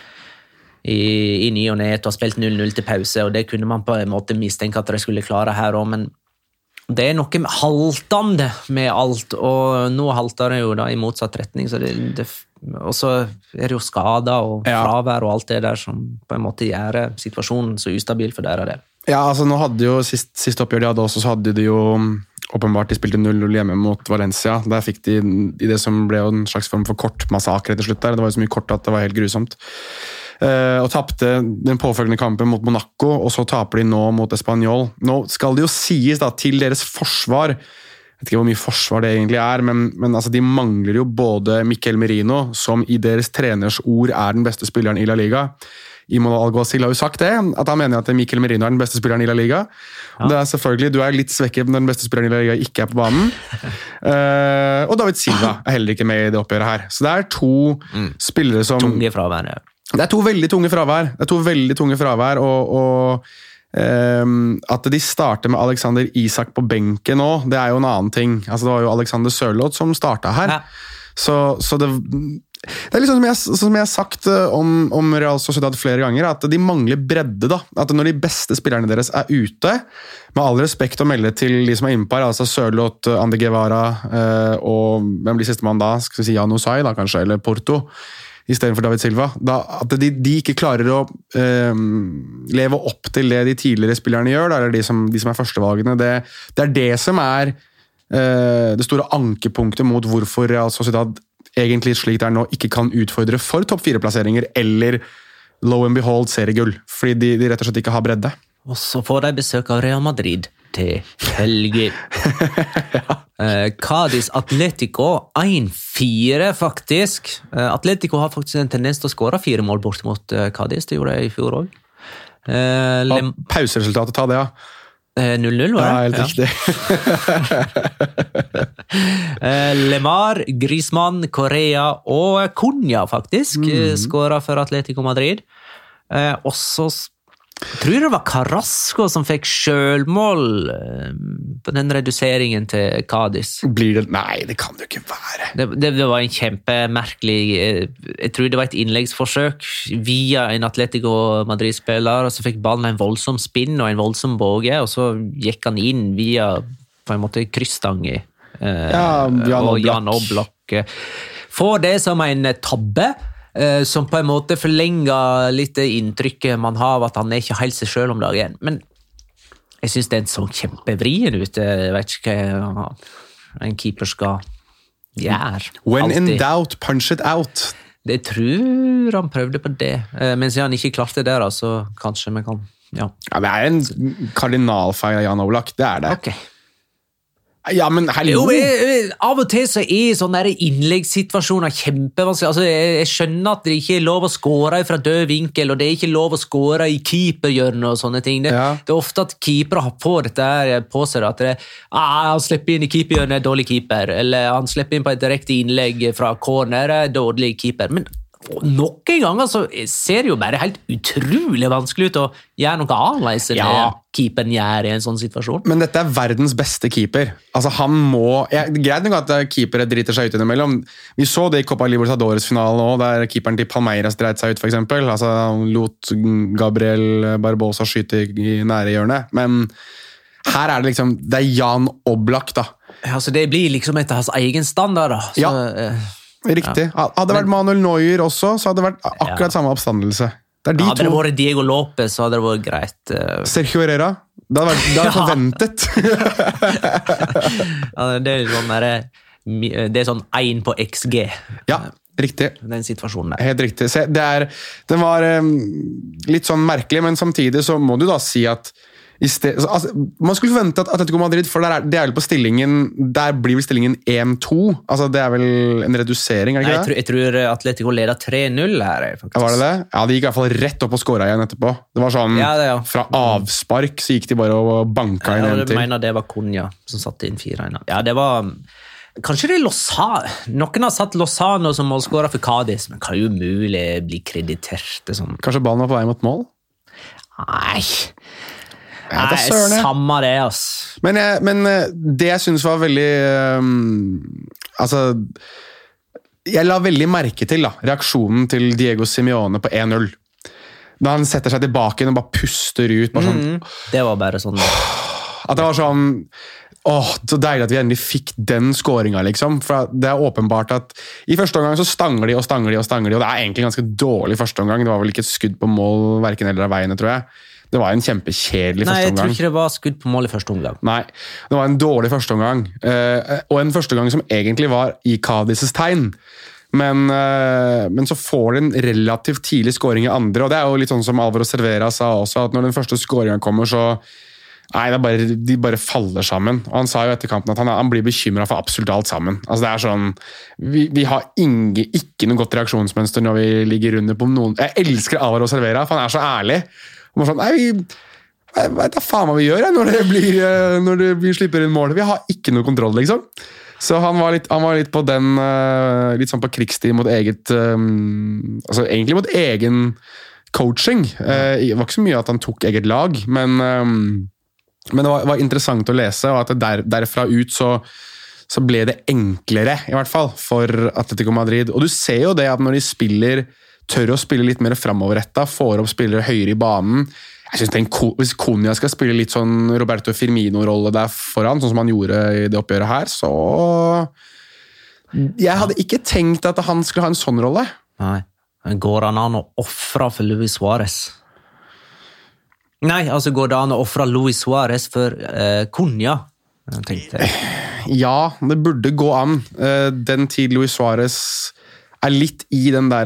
i ny og net og har spilt 0-0 til pause, og det kunne man på en måte mistenke at de skulle klare her også, men det er noe haltende med alt, og nå halter det jo da i motsatt retning, så og så er det jo skader og fravær og alt det der som på en måte gjør situasjonen så ustabil for dere det. Ja, altså nå hadde jo sist oppgjør de hadde også, så hadde de jo åpenbart de spilte 0-0 hjemme mot Valencia. Der fikk de i det som ble en slags form for kort massakre til slutt der. Det var jo så mye kort at det var helt grusomt. Og tappte den påfølgende kampen mot Monaco, og så taper de nå mot Espanyol. Nå skal det jo sies da, til deres forsvar, jeg vet ikke hvor mye forsvar det egentlig er, men altså, de mangler jo både Mikel Merino, som i deres treners ord er den beste spilleren i La Liga. Imola Alguacil har jo sagt det, at han mener at Mikel Merino er den beste spilleren i La Liga. Ja. Det er selvfølgelig, du er litt svekket når den beste spilleren i La Liga ikke er på banen. Og David Silva er heller ikke med i det oppgjøret her. Så det er 2 spillere som... Tunge fravær, ja. Det er 2 veldig tunge fravær, og at de starter med Alexander Isak på benken nå, det er jo en annen ting. Altså, det var jo Alexander Sørloth som startet her. Ja. Så det er liksom som jeg har sagt om Real Sociedad flere ganger, at de mangler bredde da. At når de beste spillerne deres er ute, med all respekt å melde til de som er inne på her, altså Sørloth, Ander Guevara, og hvem blir siste mann da? Skal vi si Jan Osai da kanskje, eller Porto, i stedet for David Silva, da, at de ikke klarer å leve opp til det de tidligere spillerne gjør, da, eller de som er førstevalgene. Det er det som er det store ankepunktet mot hvorfor Real Sociedad egentlig slik det er nå ikke kan utfordre for topp 4-plasseringer, eller low and behold seriegull, fordi de rett og slett ikke har bredde. Og så får de besøk av Real Madrid til helgen. Cádiz Atletico 1-4 faktisk. Atletico har faktisk en tendens til å skåre 4 mål bort mot Cádiz, det gjorde de i fjor også. Pauseresultatet, ta det, ja. 0-0 var det? Ja, helt riktig. Lemar, Griezmann, Correa og Cunha faktisk skåret for Atletico Madrid. Og så tror jeg det var Carrasco som fikk selvmål på den reduseringen til Cádiz. Blir det? Nei, det kan det jo ikke være. Det var en kjempemerkelig, jeg tror det var et innleggsforsøk via en Atletico Madrid-spiller, og så fikk ballen en voldsom spinn og en voldsom båge, og så gikk han inn via på en måte krysstange. Og Jan Oblak får det som en tabbe, som på en måte forlenger litt inntrykket man har av at han ikke helt seg selv om dagen. Men jeg synes det er en sånn kjempevrien ut. Jeg vet ikke hva en keeper skal gjøre. When in doubt, punch it out. Jeg tror han prøvde på det. Men siden han ikke klarte det, så kanskje vi kan... Ja, det er en kardinalfeil av Jan Oblak, det er det. Ok. Ja, men hallo! Av og til så er sånne innleggssituasjoner kjempevanskelig. Altså, jeg skjønner at det ikke er lov å skåre fra død vinkel, og det er ikke lov å skåre i keeperhjørnet og sånne ting. Det er ofte at keepere har på dette her på seg, at han slipper inn i keeperhjørnet, dårlig keeper, eller han slipper inn på et direkte innlegg fra corner, dårlig keeper. Men noen ganger så ser det jo bare helt utrolig vanskelig ut å gjøre noe annerledes enn det keeperen gjør i en sånn situasjon. Men dette er verdens beste keeper. Altså han må... greit nok at keepere driter seg ut innimellom. Vi så det i Copa Libertadores-finalen også, der keeperen til Palmeiras dreit seg ut, for eksempel. Altså han lot Gabriel Barbosa skyte i nære hjørnet. Men her er det liksom... Det er Jan Oblak, da. Ja, så det blir liksom etter hans egen standard, da. Så, riktig. Hadde det vært Manuel Neuer også, så hadde det vært akkurat samme oppstandelse. Det de hadde det vært Diego Lopez, så hadde det vært greit. Sergio Herrera? Det hadde forventet. Det er sånn det er sånn 1 på XG. Ja, riktig. Den situasjonen der. Helt riktig. Se, den var litt sånn merkelig, men samtidig så må du da si at man skulle forvente at Atletico Madrid, for det er vel på stillingen, der blir vel stillingen 1-2, altså det er vel en redusering, er det ikke det? Jeg tror Atletico leder 3-0 her, faktisk. Var det det? Ja, de gikk i hvert fall rett opp og skåret igjen etterpå. Det var sånn, fra avspark så gikk de bare og banka inn en til. Jeg mener det var Cunha som satte inn 4-1. Ja, det var... Kanskje det er Lozano. Noen har satt Lozano som målskårer for Cádiz, men kan jo mulig bli kreditert. Sånn. Kanskje ballen var på vei mot mål? Nei, samme det, ass. Men det jeg synes var veldig jeg la veldig merke til reaksjonen til Diego Simeone på 1-0. Da han setter seg tilbake og bare puster ut. Bare sånn, det var bare sånn. At det var sånn, så deilig at vi endelig fikk den scoringen, liksom. For det er åpenbart at i første omgang så stanger de, og det er egentlig ganske dårlig første omgang. Det var vel ikke et skudd på mål, hverken eller av veiene, tror jeg. Det var en kjempekjedelig første omgang. Nei, jeg tror ikke det var skudd på mål i første omgang. Nei, det var en dårlig første omgang. Og en første omgang som egentlig var i Cádiz' tegn. Men så får de en relativt tidlig scoring i andre, og det er jo litt sånn som Alvaro Cervera sa også, at når den første scoringen kommer, så de bare faller sammen. Og han sa jo etter kampen at han blir bekymret for absolutt alt sammen. Altså det er sånn, vi har ikke noe godt reaksjonsmønster når vi ligger under på noen. Jeg elsker Alvaro Cervera, for han er så ærlig. Og man sånn, jeg vet da faen hva vi gjør når vi slipper inn mål. Vi har ikke noe kontroll, liksom. Så han var litt på den, litt sånn på krigstid mot eget, altså egentlig mot egen coaching. Det var ikke så mye at han tok eget lag, men det var interessant å lese, og at derfra ut så ble det enklere, i hvert fall, for Atletico Madrid. Og du ser jo det at når de tør å spille litt mer fremoverrettet, får opp spillere høyere i banen. Jeg synes hvis Cunha skal spille litt sånn Roberto Firmino-rolle der foran, sånn som han gjorde i det oppgjøret her, så jeg hadde ikke tenkt at han skulle ha en sånn rolle. Nei, går han an å offre for Luis Suárez? Nei, altså går det an å offre Luis Suárez for Cunha? Jeg tenkte. Ja, det burde gå an. Den tid Luis Suárez litt i den der...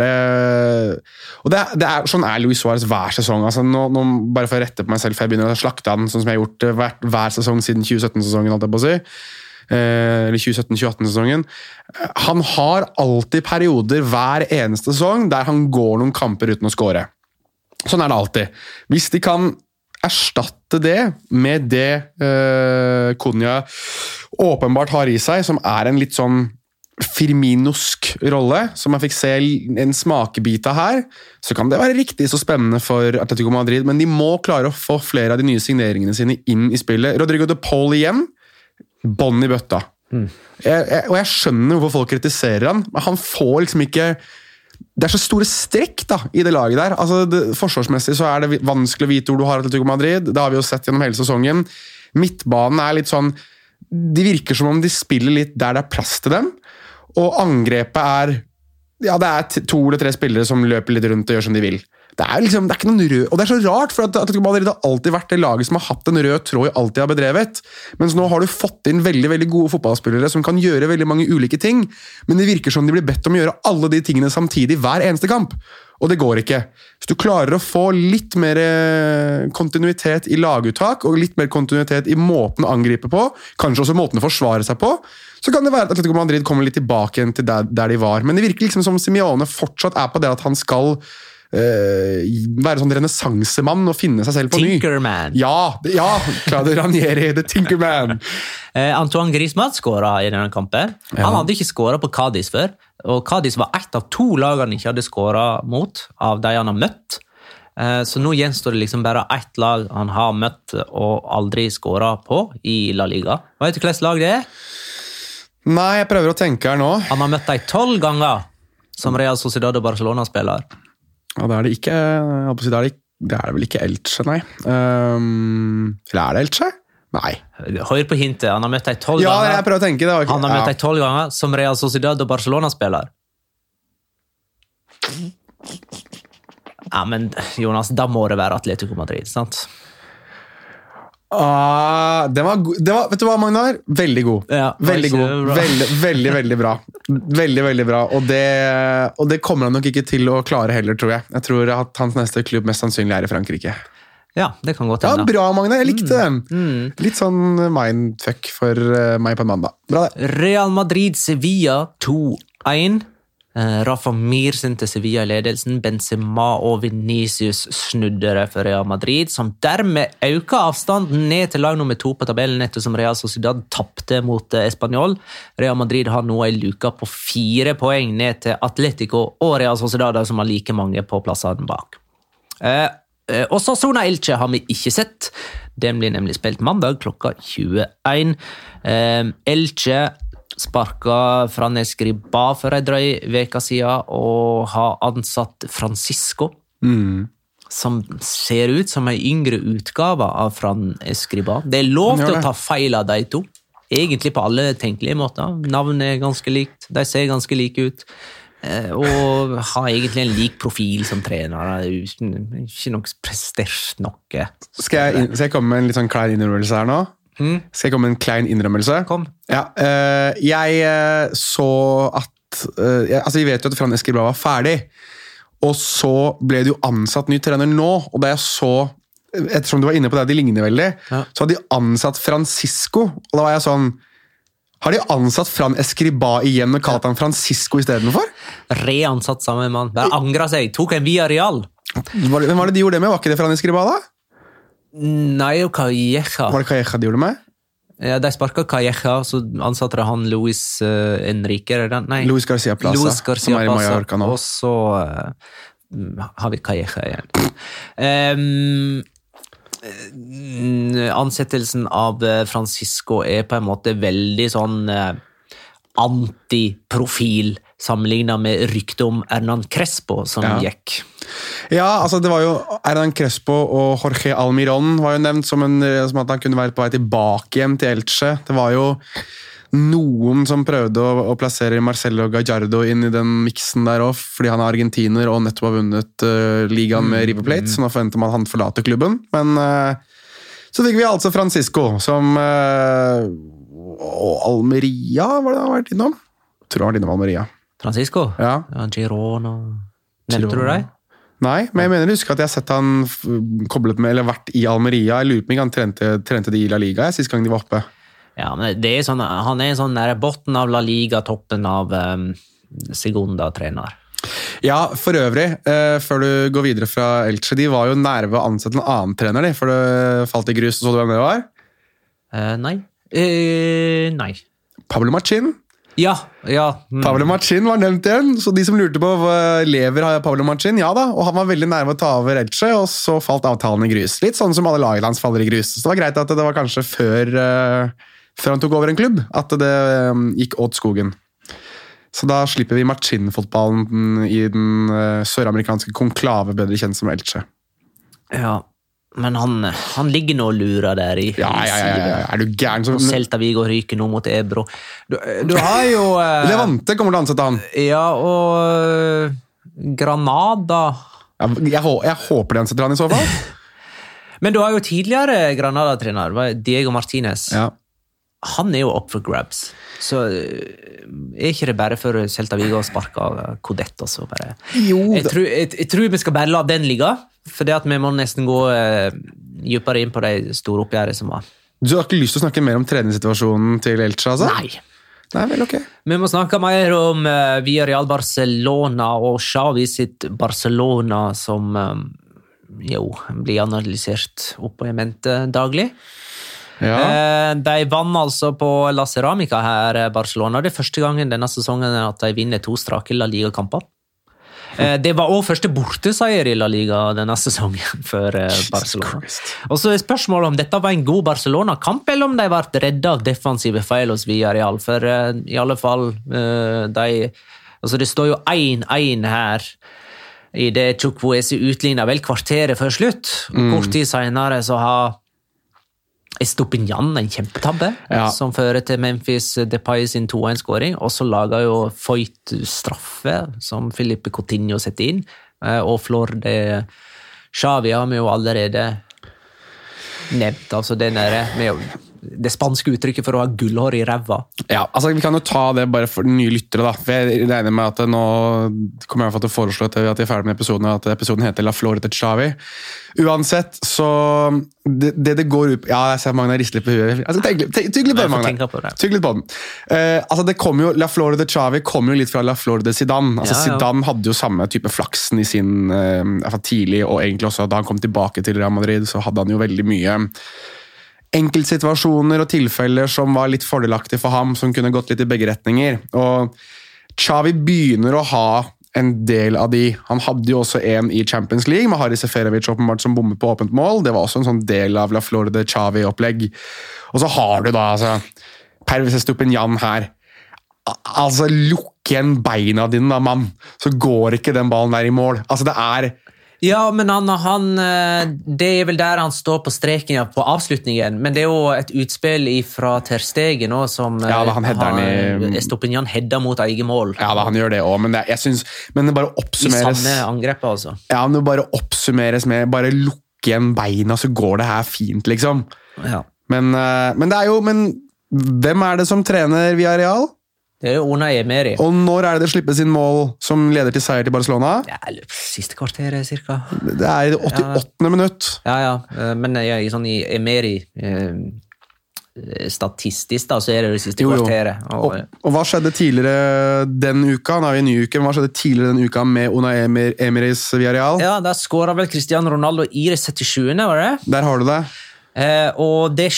Og sånn Luis Suárez hver sesong. Altså, nå, bare for å rette på meg selv, for jeg begynner å slakte han, sånn som jeg har gjort hver sesong siden 2017-sesongen, holdt jeg på å si. Eller 2017-2018-sesongen. Han har alltid perioder hver eneste sesong der han går noen kamper uten å score. Sånn det alltid. Hvis de kan erstatte det med det Cunha åpenbart har i seg, som en litt sånn Firminosk rolle, som jeg fikk se en smakebit av her, så kan det være riktig så spennende for Atletico Madrid, men de må klare å få flere av de nye signeringene sine inn i spillet. Rodrigo de Paul igjen, bånd i bøtta. Og jeg skjønner hvorfor folk kritiserer han, men han får liksom ikke... Det så store strekk da, i det laget der. Altså, forsvarsmessig så det vanskelig å vite hvor du har Atletico Madrid, det har vi jo sett gjennom hele sesongen. Midtbanen litt sånn... De virker som om de spiller litt der det plass til dem, og angrepet ja, det 2 eller 3 spillere som løper litt rundt og gjør som de vil. Det liksom, det ikke noen rød, og det så rart, for Atletico Madrid har alltid vært det laget som har hatt en rød tråd alltid har bedrevet, mens nå har du fått inn veldig, veldig gode fotballspillere som kan gjøre veldig mange ulike ting, men det virker som de blir bedt om å gjøre alle de tingene samtidig hver eneste kamp. Og det går ikke. Hvis du klarer å få litt mer kontinuitet i laguttak, og litt mer kontinuitet i måten å angripe på, kanskje også måten å forsvare seg på, så kan det være at Atletico Madrid kommer litt tilbake igjen til der de var. Men det virker liksom som Simeone fortsatt på det at han skal være sånn renessansemann og finne seg selv på ny. Tinkerman. Ja, Claudio Ranieri, the Tinkerman. Antoine Griezmann skåret i denne kampen. Han hadde ikke skåret på Cadiz før, og Cadiz var ett av 2 lag han ikke hadde skåret mot av de han har møtt. Så nå gjenstår det liksom bare 1 lag han har møtt og aldri skåret på i La Liga. Vet du hvilket lag det Nei, jeg prøver å tenke her nå. Han har møtt deg 12 ganger som Real Sociedad og Barcelona-spiller. Ja, det det ikke, det vel ikke Elche, nei. Eller det Elche? Nei. Hør på hintet, han har møtt deg 12 ganger. Ja, jeg prøver å tenke. Han har møtt deg 12 ganger som Real Sociedad og Barcelona-spiller. Ja, men Jonas, da må det være Atletico Madrid, sant? Det var, vet du hva, Magnar? Veldig god. Ja, veldig god. Veldig bra. Veldig bra. Og det kommer han nok ikke til å klare heller, tror jeg. Jeg tror at hans neste klubb mest sannsynlig i Frankrike. Ja, det kan godt hende. Ja, bra, Magnar. Jeg likte den. Litt sånn mindfuck for meg på en mandag. Bra det. Real Madrid Sevilla 2-1. Rafa Mir sendte Sevilla i ledelsen. Benzema og Vinicius snudde det for Real Madrid, som dermed øker avstanden ned til lag nummer 2 på tabellen etter som Real Sociedad tappte mot Espanyol. Real Madrid har nå en luka på 4 poeng ned til Atletico og Real Sociedad, som har like mange på plassene bak. Og Osasuna Elche har vi ikke sett. Den blir nemlig spilt mandag klokka 21. Elche sparka Fran Escribá for en drøy veka siden og har ansatt Francisco, som ser ut som en yngre utgave av Fran Escribá. Det lov til å ta feil av de 2, egentlig på alle tenkelige måter. Navnet ganske likt, de ser ganske like ut, og har egentlig en lik profil som trener. Ikke nok prestert noe. Skal jeg komme med en litt sånn klein innrømmelse her nå? Skal jeg komme med en klein innrømmelse? Kom. Ja, jeg så at altså vi vet jo at Fran Escribá var ferdig, og så ble det jo ansatt ny trener nå, og da jeg så, ettersom du var inne på det, de ligner veldig, så hadde de ansatt Francisco, og da var jeg sånn, har de ansatt Fran Escribá igjen og kalt han Francisco i stedet for? Reansatt samme mann, bare angret seg, tok en via Real. Hvem var det de gjorde det med? Var ikke det Fran Escribá da? Nei, og Calleja. Var det Calleja de gjorde med? Ja, de sparket Calleja, så ansatte han Luis Enrique. Nei, Luis Garcia Plaza, som i Mallorca nå. Og så har vi Calleja igjen. Ansettelsen av Francisco på en måte veldig sånn antiprofil sammenlignet med ryktet om Hernan Crespo som gikk. Ja, altså det var jo Hernan Crespo og Jorge Almiron var jo nevnt som at han kunne være på vei tilbake hjem til Elche. Det var jo noen som prøvde å plassere Marcelo Gallardo inn i den miksen der også, fordi han er argentiner og nettopp har vunnet ligaen med River Plate, så nå forventer man han forlater klubben. Men så fikk vi altså Francisco, som og Almeria, var det han har vært innom? Jeg tror han har vært innom Almeria. Francisco? Ja. Girona. Nevnte du deg? Nei, men jeg mener, husker at jeg har sett han koblet med, eller vært i Almeria. Jeg lurer på om han trente de i La Liga, siste gang de var oppe. Ja, men det sånn, han sånn der botten av La Liga, toppen av Segunda-trener. Ja, for øvrig, før du går videre fra Elche, de var jo nære ved å ansette en annen trener, for det falt i grus, og så du hvem det var? Nei. Nei. Pablo Machin. Ja. Pablo Machin var nevnt igjen, så de som lurte på lever Pablo Machin, ja da, og han var veldig nærme å ta over Elche, og så falt avtalen i grus. Litt sånn som alle lagene hans faller i grus. Så det var greit at det var kanskje før han tok over en klubb, at det gikk åt skogen. Så da slipper vi Machin-fotballen i den søramerikanske konklave, bedre kjent som Elche. Ja, men han ligger nå og lurer der i Ja, er du gæren? Og Celta Vigo ryker nå mot Ebro. Du har jo Levante kommer til å ansette han. Ja, og Granada. Ja, jeg håper de ansetter han i så fall. Men du har jo tidligere Granada-trener, Diego Martinez. Ja. Han jo up for grabs. Så ikke det bare for Celta Vigo å sparke av Kodett også bare. Jo, jeg tror vi skal bare la den ligge, for det at vi må nesten gå dypere inn på de store oppgjørene som var. Du har ikke lyst til å snakke mer om treningssituasjonen til Elche, altså? Nei, vel, ok. Vi må snakke mer om Villarreal Barcelona og Xavi sitt Barcelona som blir analysert opp og i mente daglig. Ja. De vann altså på La Ceramica her, Barcelona. Det første gangen denne sesongen at de vinner 2 strake La Liga-kamper. Det var også første borteseier i La Liga denne sesongen for Barcelona. Og så er spørsmålet om dette var en god Barcelona-kamp, eller om de ble reddet av defensive feil hos Villarreal. For i alle fall, det står jo 1-1 her, i det Chukwueze utlignet vel kvarteret før slutt. Kort tid senere så har Estopinian en kjempetabbe, som fører til Memphis Depay sin 2-1-skåring, og så lager jo Foyt straffe, som Filipe Coutinho setter inn, og Flor de Xavi har vi jo allerede nevnt, altså det spanske uttrykket for å ha gullhår i ræva. Ja, altså vi kan jo ta det bare for nye lyttere da, for jeg regner med at nå kommer jeg i hvert fall til å foreslå at jeg er ferdig med episoden, at episoden heter La Flor de Xavi. Uansett, så det går ut... Ja, jeg ser Magna risler på huet. Altså, tygg litt på det, Magna. Tygg litt på den. Altså, det kom jo... La Flor de Xavi kom jo litt fra La Flor de Zidane. Altså, Zidane hadde jo samme type flaksen i sin... tidlig, og egentlig også da han kom tilbake til Real Madrid, så hadde han jo veldig mye... enkeltsituasjoner og tilfeller som var litt fordelaktige for ham, som kunne gått litt i begge retninger. Og Xavi begynner å ha en del av de. Han hadde jo også en i Champions League, med Haris Seferovic åpenbart som bommet på åpent mål. Det var også en sånn del av La Flor de Xavi-opplegg. Og så har du da Pervis Estopinian her. Altså, lukk igjen beina dine da, mann. Så går ikke den ballen der i mål. Altså, det er... Ja, men det er vel der han står på streken på avslutningen, men det er jo et utspill fra Ter Stegen også, som Estopinian hedder mot egen mål. Ja, da, han gjør det også, men jeg synes, men det bare oppsummeres... I samme angrepet, altså. Ja, men det bare oppsummeres med bare lukke igjen beina, så går det her fint, liksom. Ja. Men det er jo... Men hvem er det som trener Villarreal? Det er jo Unai Emery. Og når er det slippes inn mål som leder til seier til Barcelona? Ja, siste kvarteret, cirka. Det er i det 88. minutt. Ja. Men sånn i Emery statistisk da, så er det det siste kvarteret. Og hva skjedde tidligere den uka? Nå er vi i ny uke, men hva skjedde tidligere den uka med Unai Emerys Villarreal? Ja, der skåret vel Cristiano Ronaldo i det 77. var det? Der har du det. Og det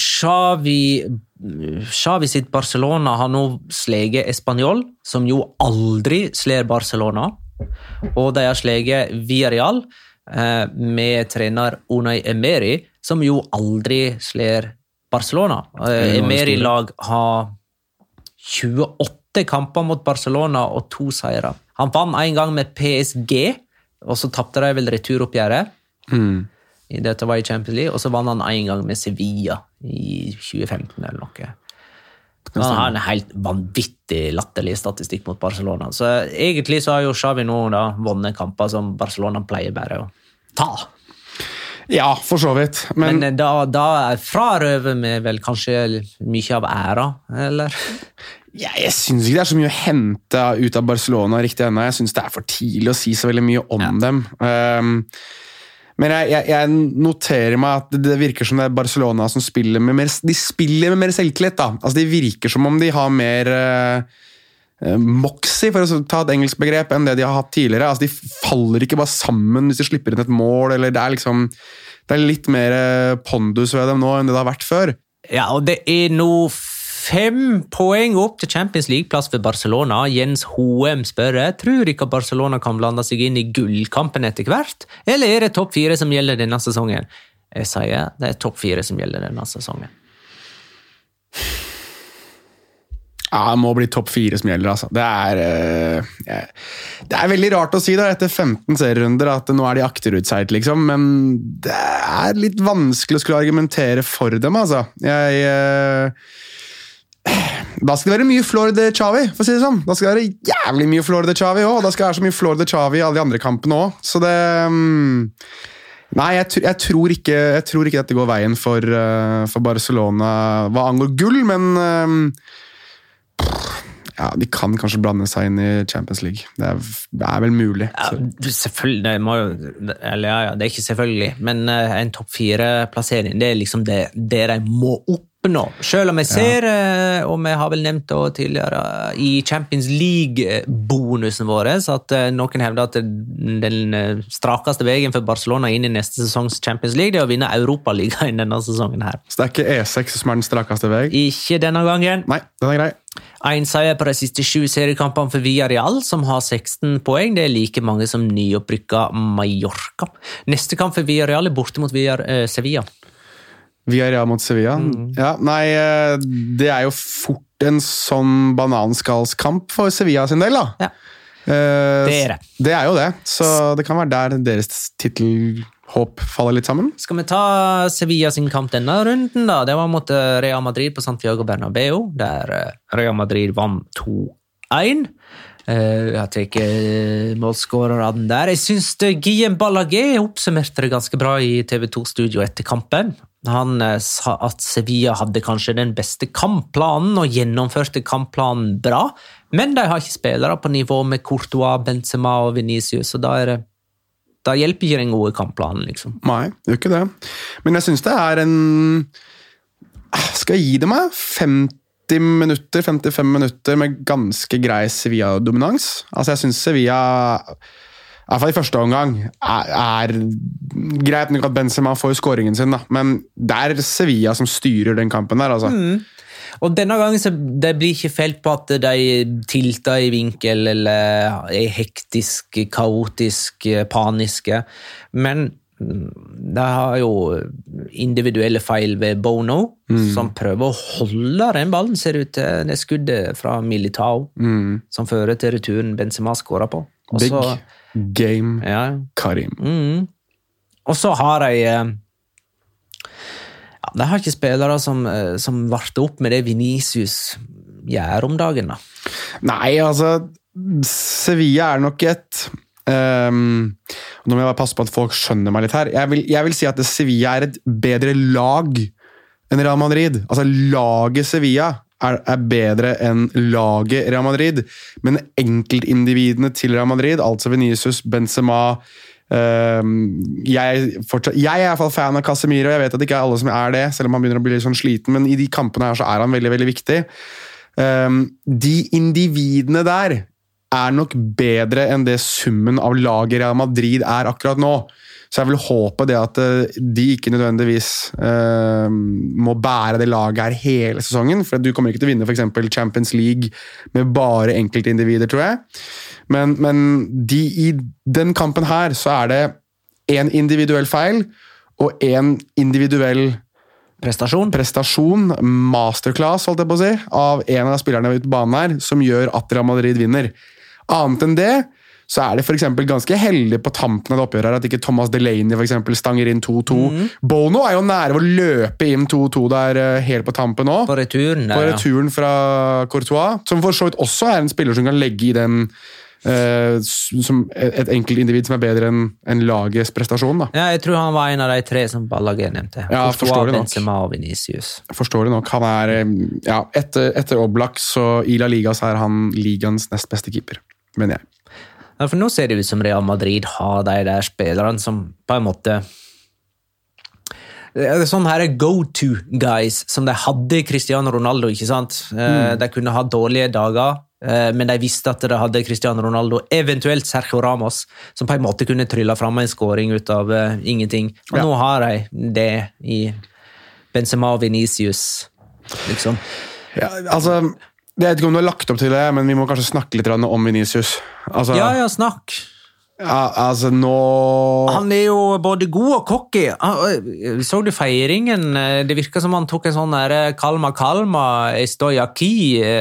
Xavi sitt Barcelona har nå sleget Espanyol, som jo aldri sler Barcelona, og de har sleget Villarreal med trener Unai Emery, som jo aldri sler Barcelona. Emery-lag har 28 kamper mot Barcelona og 2 seire. Han vann en gang med PSG, og så tappte de vel returoppgjøret. Dette var i Champions League, og så vann han en gang med Sevilla i 2015 eller noe. Han har en helt vanvittig latterlig statistikk mot Barcelona. Så egentlig så har jo Xavi nå da vunnet kamper som Barcelona pleier bare å ta. Ja, for så vidt. Men da frarøver vi vel kanskje mye av æra, eller? Jeg synes ikke det så mye å hente ut av Barcelona riktig ennå. Jeg synes det for tidlig å si så veldig mye om dem. Men jeg noterer meg at det virker som det Barcelona som spiller med mer, de spiller med mer selvtillit. Da. Altså, de virker som om de har mer moxie, for å ta et engelsk begrep, enn det de har hatt tidligere. Altså, de faller ikke bare sammen hvis de slipper inn et mål, eller det er litt mer pondus ved dem nå enn det har vært før. Ja, og det nå 5 poeng opp til Champions League-plass for Barcelona. Jens Hoem spør, tror ikke Barcelona kan blande seg inn i gullkampen etter hvert, eller det topp 4 som gjelder denne sesongen? Jeg sier det topp 4 som gjelder denne sesongen. Ja, det må bli topp 4 som gjelder, altså. Det er veldig rart å si da, etter 15 serierunder, at nå de akterutseilt, liksom, men det litt vanskelig å skulle argumentere for dem, altså. Da skal det være mye Flor de Xavi, for å si det sånn. Da skal det være jævlig mye Flor de Xavi også, og da skal det være så mye Flor de Xavi i alle de andre kampene også. Så det... Nei, jeg tror ikke dette går veien for Barcelona hva angår gull, men... Ja, de kan kanskje blande seg inn i Champions League. Det vel mulig. Ja, selvfølgelig, det ikke selvfølgelig, men en topp 4-plassering, det liksom det de må oppnå. Selv om jeg ser, og vi har vel nevnt det tidligere, i Champions League-bonusen vår, at noen hevder at den strakeste veien for Barcelona inn i neste sesongs Champions League, det å vinne Europaligaen denne sesongen her. Så det ikke E6 som den strakeste vei? Ikke denne gangen. Nei, den grei. En seier på de siste 7 seriekampene for Villarreal, som har 16 poeng. Det like mange som nyopprykka Mallorca. Neste kamp for Villarreal borte mot Sevilla. Villarreal mot Sevilla? Ja, nei, det jo fort en sånn bananskallskamp for Sevilla sin del, da. Ja, det det. Det jo det, så det kan være der deres titelhåp faller litt sammen. Skal vi ta Sevilla sin kamp denne runden, da? Det var mot Real Madrid på Santiago Bernabeu, der Real Madrid vant 2-1. Jeg tenker målskåreren der. Jeg synes Guillem Balaguer oppsummerte det ganske bra i TV2-studio etter kampen. Han sa at Sevilla hadde kanskje den beste kampplanen og gjennomførte kampplanen bra, men de har ikke spillere på nivå med Courtois, Benzema og Vinicius, så da hjelper ikke den gode kampplanen, liksom. Nei, det gjør ikke det. Men jeg synes det skal jeg gi det meg 55 minutter med ganske grei Sevilla-dominans. Altså, jeg synes Sevilla... I hvert fall i første omgang greit nok at Benzema får skåringen sin, da. Men det Sevilla som styrer den kampen der, altså. Og denne gangen så det blir ikke felt på at de tilter i vinkel eller hektisk, kaotisk, paniske, men de har jo individuelle feil ved Bono, som prøver å holde den ballen, ser ut til det skuddet fra Militao, som fører til returen Benzema skårer på. Big game Karim. Og så har de de har ikke spillere som varter opp med det Vinicius gjør om dagen, da. Nei, altså Sevilla nok et nå må jeg bare passe på at folk skjønner meg litt her. Jeg vil si at Sevilla et bedre lag enn Real Madrid. Altså laget Sevilla bedre enn laget Real Madrid, men enkeltindividene til Real Madrid, altså Vinicius, Benzema, jeg i hvert fall fan av Casemiro, jeg vet at det ikke alle som det, selv om han begynner å bli litt sånn sliten, men i de kampene her så han veldig, veldig viktig. De individene der nok bedre enn det summen av laget Real Madrid akkurat nå. Så jeg vil håpe det at de ikke nødvendigvis må bære det laget her hele sesongen, for du kommer ikke til å vinne for eksempel Champions League med bare enkeltindivider, tror jeg. Men i den kampen her så det en individuell feil og en individuell prestasjon, masterclass, holdt jeg på å si, av en av spillerne ute på banen her, som gjør at Real Madrid vinner. Annet enn det, så det for eksempel ganske heldig på tampen av det oppgjøret at ikke Thomas Delaney for eksempel stanger inn 2-2. Bono jo nære å løpe inn 2-2 der helt på tampen nå. På returen fra Courtois, som for så vidt også en spiller som kan legge i den som et enkelt individ som bedre enn lagets prestasjon. Da. Ja, jeg tror han var en av de 3 som Ballaget nevnte. Ja, forstår det nok. Benzema og Vinicius. Forstår det nok. Han etter Oblak, så i La Liga så han ligaens nest beste keeper, mener jeg. Ja, for nå ser det ut som Real Madrid har de der spillerne som på en måte det er sånn her go-to guys som de hadde Cristiano Ronaldo, ikke sant? De kunne ha dårlige dager, men de visste at de hadde Cristiano Ronaldo, eventuelt Sergio Ramos, som på en måte kunne trylle frem en scoring ut av ingenting. Og nå har de det i Benzema og Vinicius, liksom. Ja, altså... Jeg vet ikke om du har lagt opp til det, men vi må kanskje snakke litt om Vinicius. Altså, ja, snakk. Ja, altså nå... Han er jo både god og cocky. Så du feiringen? Det virker som han tok en sånn der kalma, estoy aquí.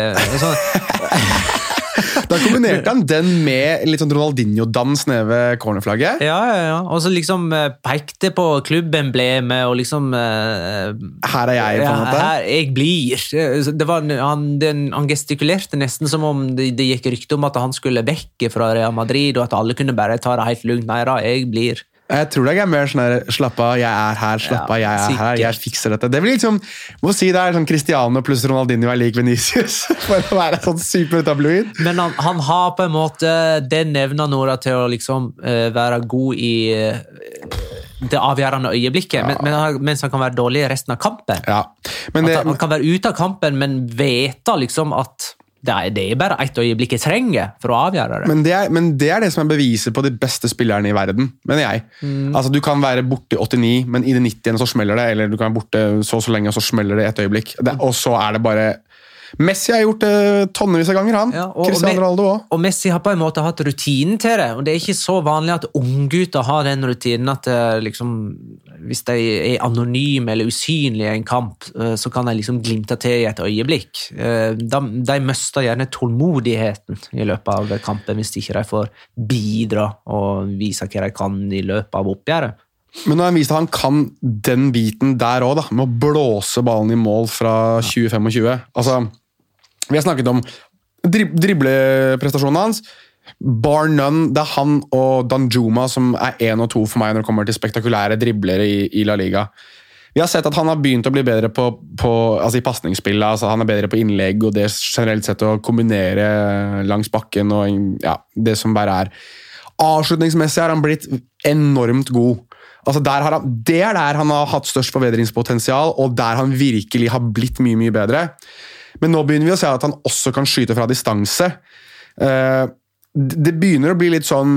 Da kombinerte han den med litt sånn Ronaldinho-dans nede ved cornerflagget. Ja. Og så liksom pekte på klubbemblemet og liksom... Her er jeg, på en måte. Her jeg blir. Det var, han gestikulerte nesten som om det gikk rykte om at han skulle vekke fra Real Madrid, og at alle kunne bare ta det helt lugnt. Nei da, jeg blir... Jeg tror det er mer sånn her, slapp av, jeg er her, slapp av, jeg er her, jeg fikser dette. Det blir liksom, må si det er sånn Cristiano pluss Ronaldinho er lik Vinicius, for å være sånn supertabloid. Men han har på en måte den evnen Nora til å liksom være god i det avgjørende øyeblikket, mens han kan være dårlig i resten av kampen. Ja. Men han kan være ute av kampen, men vet liksom at det er bare ett øyeblikk jeg trenger for å avgjøre det. Men det er det som er beviset på de beste spillerne i verden, mener jeg. Altså, du kan være borte i 89, men i det 90 så smeller det, eller du kan være borte så lenge, og så smeller det et øyeblikk. Og så er det bare... Messi har gjort det tonnevis av ganger, han. Ja, Cristiano Ronaldo også. Og Messi har på en måte hatt rutinen til det, og det er ikke så vanlig at unggutter har den rutinen at liksom, hvis de er anonyme eller usynlige i en kamp, så kan de liksom glimte til i et øyeblikk. De mister gjerne tålmodigheten i løpet av kampen hvis ikke de får bidra og vise hva de kan i løpet av oppgjøret. Men nå har han vist at han kan den biten der også, da, med å blåse ballen i mål fra 2025. Altså, vi har snakket om dribleprestasjonen hans. Bar none, det er han og Danjuma som er 1 og 2 for meg når det kommer til spektakulære driblere i La Liga. Vi har sett at han har begynt å bli bedre altså i passningsspillet, altså han er bedre på innlegg og det generelt sett å kombinere langs bakken og det som bare er. Avslutningsmessig har han blitt enormt god. Altså det er der han har hatt størst forbedringspotensial, og der han virkelig har blitt mye, mye bedre. Men nå begynner vi å se at han også kan skyte fra distanse. Det begynner å bli litt sånn,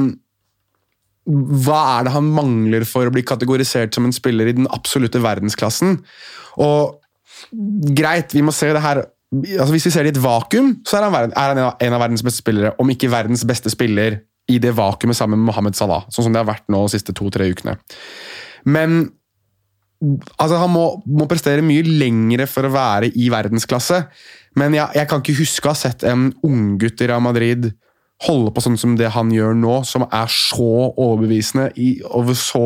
hva er det han mangler for å bli kategorisert som en spiller i den absolutte verdensklassen? Og greit, vi må se det her, altså hvis vi ser det i et vakuum, så er han en av verdens beste spillere, om ikke verdens beste spiller i det vakuumet sammen med Mohamed Salah, sånn som det har vært nå de siste 2-3 ukene. Men altså, han må prestere mye lengre for å være i verdensklasse, men jeg kan ikke huske å ha sett en unggutt i Real Madrid holde på sånn som det han gjør nå, som er så overbevisende over så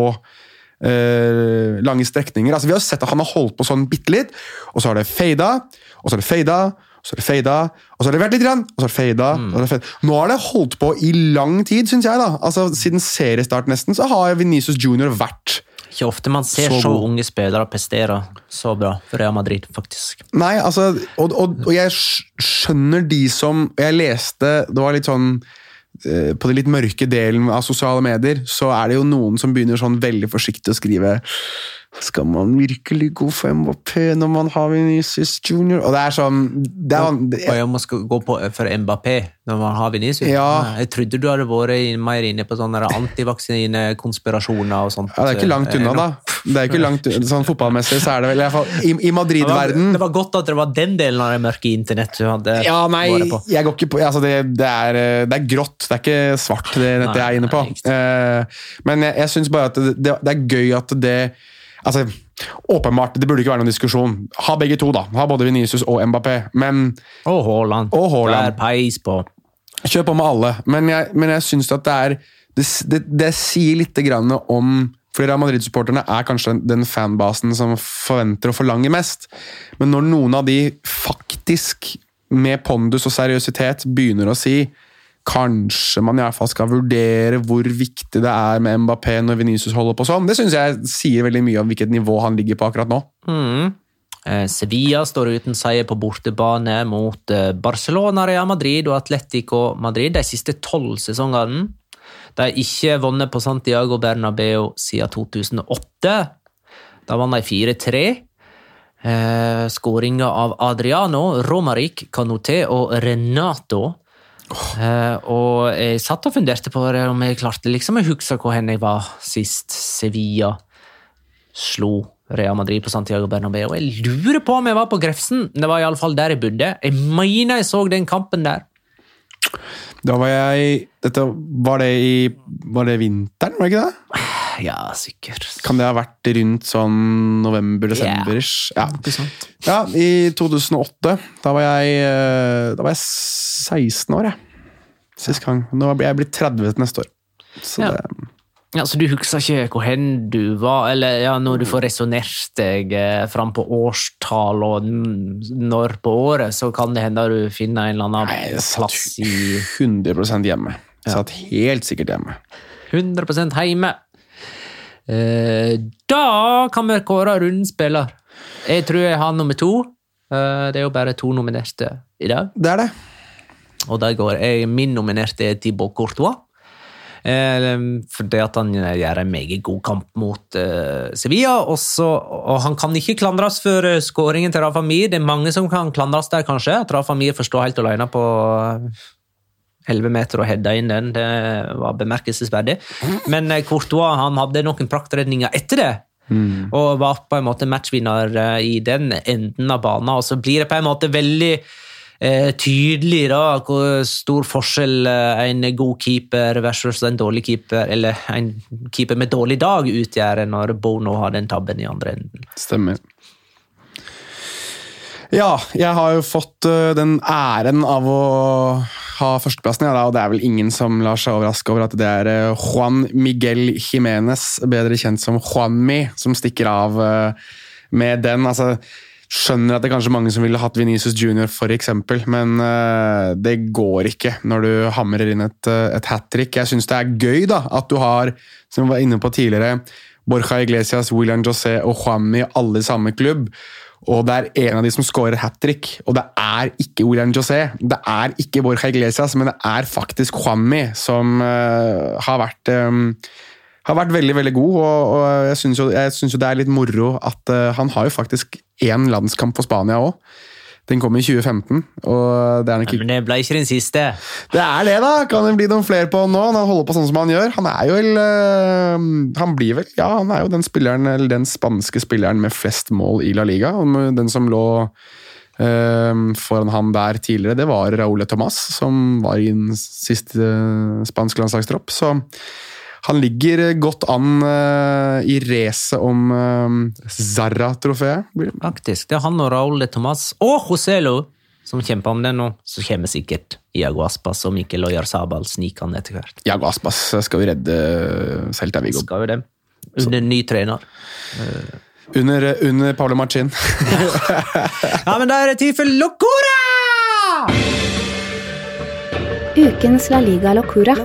lange strekninger. Altså, vi har sett at han har holdt på sånn bittelitt, og så har det fada, og så har det fada, så har det fada, og så har det vært litt grann, og så har det fada. Nå har det holdt på i lang tid, synes jeg da. Altså, siden seriestart nesten, så har Vinicius Junior vært ikke ofte man ser så unge spillere prestere så bra for Real Madrid, faktisk. Nei, altså, og jeg skjønner de som, jeg leste, det var litt sånn, på den litt mørke delen av sosiale medier, så er det jo noen som begynner sånn veldig forsiktig å skrive skal man virkelig gå for Mbappé når man har Vinicius Junior? Og det er sånn... Og jeg må gå for Mbappé når man har Vinicius? Ja. Jeg trodde du hadde vært mer inne på sånne antivaksine-konspirasjoner og sånt. Ja, det er ikke langt unna da. Det er ikke langt unna. Sånn fotballmessig så er det vel i hvert fall i Madrid-verden. Det var godt at det var den delen av det mørke internett du hadde vært på. Jeg går ikke på... Altså det er grått, det er ikke svart det nettet jeg er inne på. Men jeg synes bare at det er gøy at det... Altså, åpenbart, det burde ikke være noen diskusjon. Ha begge to da, ha både Vinicius og Mbappé, men... Og Haaland. Det er peis på. Kjør på med alle, men jeg synes at det sier litt grann om... For Real Madrid-supporterne er kanskje den fanbasen som forventer å forlange mest, men når noen av de faktisk med pondus og seriøsitet begynner å si kanskje man i hvert fall skal vurdere hvor viktig det med Mbappé når Vinicius holder på sånn. Det synes jeg sier veldig mye om hvilket nivå han ligger på akkurat nå. Sevilla står uten seier på bortebane mot Barcelona, Real Madrid og Atletico Madrid de siste 12 sesongene. De har ikke vunnet på Santiago Bernabeu siden 2008. Da vant de 4-3. Skåringer av Adriano, Romaric, Canoté og Renato. Og jeg satt og funderte på det om jeg klarte liksom å huske hvor jeg var sist Sevilla slo Real Madrid på Santiago Bernabeu. Jeg lurer på om jeg var på Grefsen. Det var i alle fall der jeg bodde. Jeg mener jeg så den kampen der. Da var var det vinteren, var det ikke det? Ja, sikkert. Kan det ha vært rundt sånn november-desember-ish? Ja, ikke sant. Ja, i 2008, da var jeg 16 år, sist gang. Nå er jeg blitt 30 neste år. Så så du husker ikke hvor hen du var, eller når du får resonert deg fram på årstall og når på året, så kan det hende du finner en eller annen plass i... 100% hjemme. Jeg satt helt sikkert hjemme. 100% hjemme. Da kan vi kåre rundspiller. Jeg tror jeg har nummer 2. Det jo bare 2 nominerte i dag. Det det. Og der går min nominerte Thibaut Courtois. Fordi at han gjør en meget god kamp mot Sevilla, og han kan ikke klandres for skåringen til Rafa Mir. Det mange som kan klandres der kanskje, at Rafa Mir får stå helt alene på 11 meter og hedda inn den. Det var bemerkelsesverdig. Men Courtois, han hadde noen praktredninger etter det, og var på en måte matchvinner i den enden av banen, og så blir det på en måte veldig tydelig da, hvor stor forskjell en god keeper versus en dårlig keeper, eller en keeper med dårlig dag utgjør når Bono har den tabben i andre enden. Stemmer. Ja, jeg har jo fått den æren av å ha førsteplassen, og det er vel ingen som lar seg overraske over at det Juan Miguel Jiménez, bedre kjent som Juanmi, som stikker av med den. Altså, skjønner at det er kanskje mange som ville hatt Vinicius Junior for eksempel, men det går ikke når du hamrer inn et hat-trick. Jeg synes det er gøy da, at du har, som vi var inne på tidligere, Borja Iglesias, William José og Juanmi, alle i samme klubb, og det er en av de som scorer hat-trick, og det er ikke William José, det er ikke Borja Iglesias, men det er faktisk Juanmi som har vært veldig, veldig god, og jeg synes jo det er litt moro at han har jo faktisk en landskamp for Spania også. Den kom i 2015, og det er ikke... Men det ble ikke den siste. Det er det da, kan det bli noen flere på nå, når han holder på sånn som han gjør. Han er jo han er jo den spilleren, eller den spanske spilleren med flest mål i La Liga, og den som lå foran ham der tidligere, det var Raúl Tomás, som var i den siste spanske landslagstropp, så... Han ligger godt an i racet om Zarra-trofeet. Faktisk, det han og Raúl Tomás og Joselo som kjemper om det nå, så kommer sikkert Iago Aspas og Mikel Oyarzabal snikende etter hvert. Iago Aspas skal vi redde Celta Vigo. Skal vi det. Under ny trener. Under Pablo Machin. Ja, men da det tid for Locura! Ukens La Liga Locura.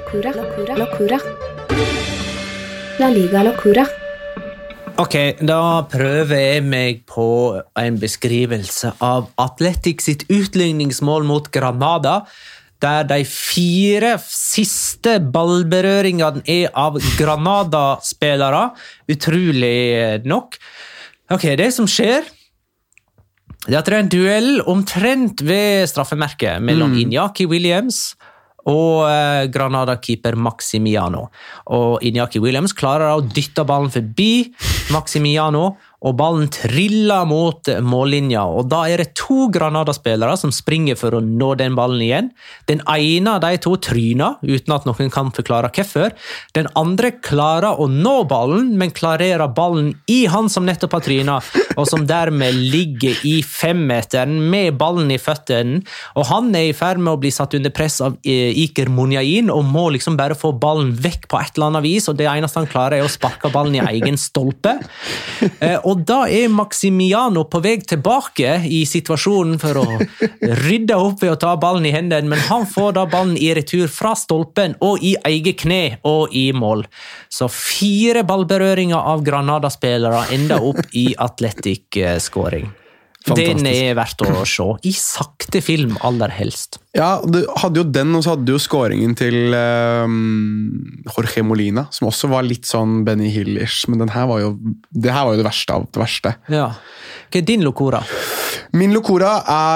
La Liga Locura. Ok, da prøver jeg meg på en beskrivelse av Atletic sitt utligningsmål mot Granada, der de 4 siste ballberøringene av Granada-spillere, utrolig nok. Ok, det som skjer, det at det en duell omtrent ved straffemerket mellom Iñaki Williams og Granada-keeper Maximiano. Og Iñaki Williams klarer å dytte ballen forbi Maximiano, og ballen triller mot mållinja. Og da det 2 Granada-spillere som springer for å nå den ballen igjen. Den ene av de 2 tryner, uten at noen kan forklare hvorfor. Den andre klarer å nå ballen, men klarerer ballen i han som nettopp har trynet, og som dermed ligger i 5-meteren med ballen i føttene. Og han i ferd med å bli satt under press av Iker Munyain, og må liksom bare få ballen vekk på et eller annet vis, og det eneste han klarer å sparke ballen i egen stolpe. Og da Maximiano på vei tilbake i situasjonen for å rydde opp ved å ta ballen i hendene, men han får da ballen i retur fra stolpen og i eget kne og i mål. Så 4 ballberøringer av Granada-spillere enda opp i Athletic-skåring. Den verdt å se. I sakte film aller helst. Ja, du hadde jo den, og så hadde du jo skåringen til Jorge Molina, som også var litt sånn Benny Hill-ish, men det her var jo det verste av det verste. Ja. Hva din locora? Min locora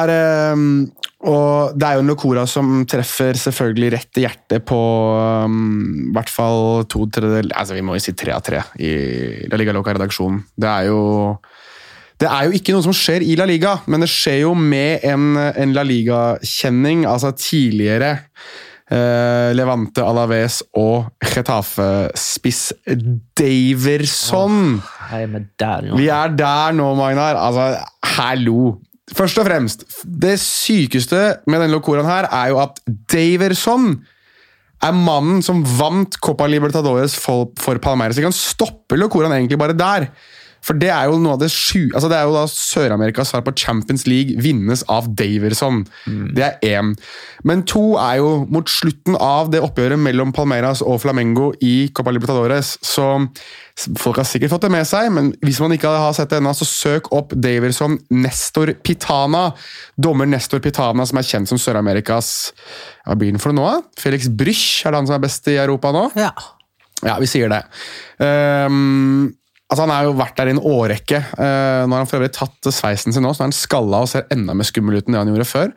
og det jo en locora som treffer selvfølgelig rett i hjertet på i hvert fall 2/3, altså vi må jo si 3 av 3 i La Liga Loca-redaksjonen. Det jo ikke noe som skjer i La Liga, men det skjer jo med en La Liga-kjenning, altså tidligere Levante, Alaves og Getafe-spiss Daverson. Vi der nå, Magnar. Altså, hallo. Først og fremst, det sykeste med den locoraen her jo at Daverson mannen som vant Copa Libertadores for Palmeiras. Vi kan stoppe locoraen egentlig bare der. For det jo noe av det altså det jo da Sør-Amerikas svar på Champions League vinnes av Daverson. Det 1. Men 2 jo mot slutten av det oppgjøret mellom Palmeiras og Flamengo i Copa Libertadores, så folk har sikkert fått det med seg, men hvis man ikke har sett det ennå, så søk opp Daverson Nestor Pitana. Dommer Nestor Pitana, som kjent som Sør-Amerikas, hva blir den for nå? Felix Brüch det han som best i Europa nå? Ja, vi sier det. Altså, han jo vært der i en årrekke. Nå har han for øvrig tatt sveisen sin nå, så han skallet og ser enda mer skummel ut enn det han gjorde før.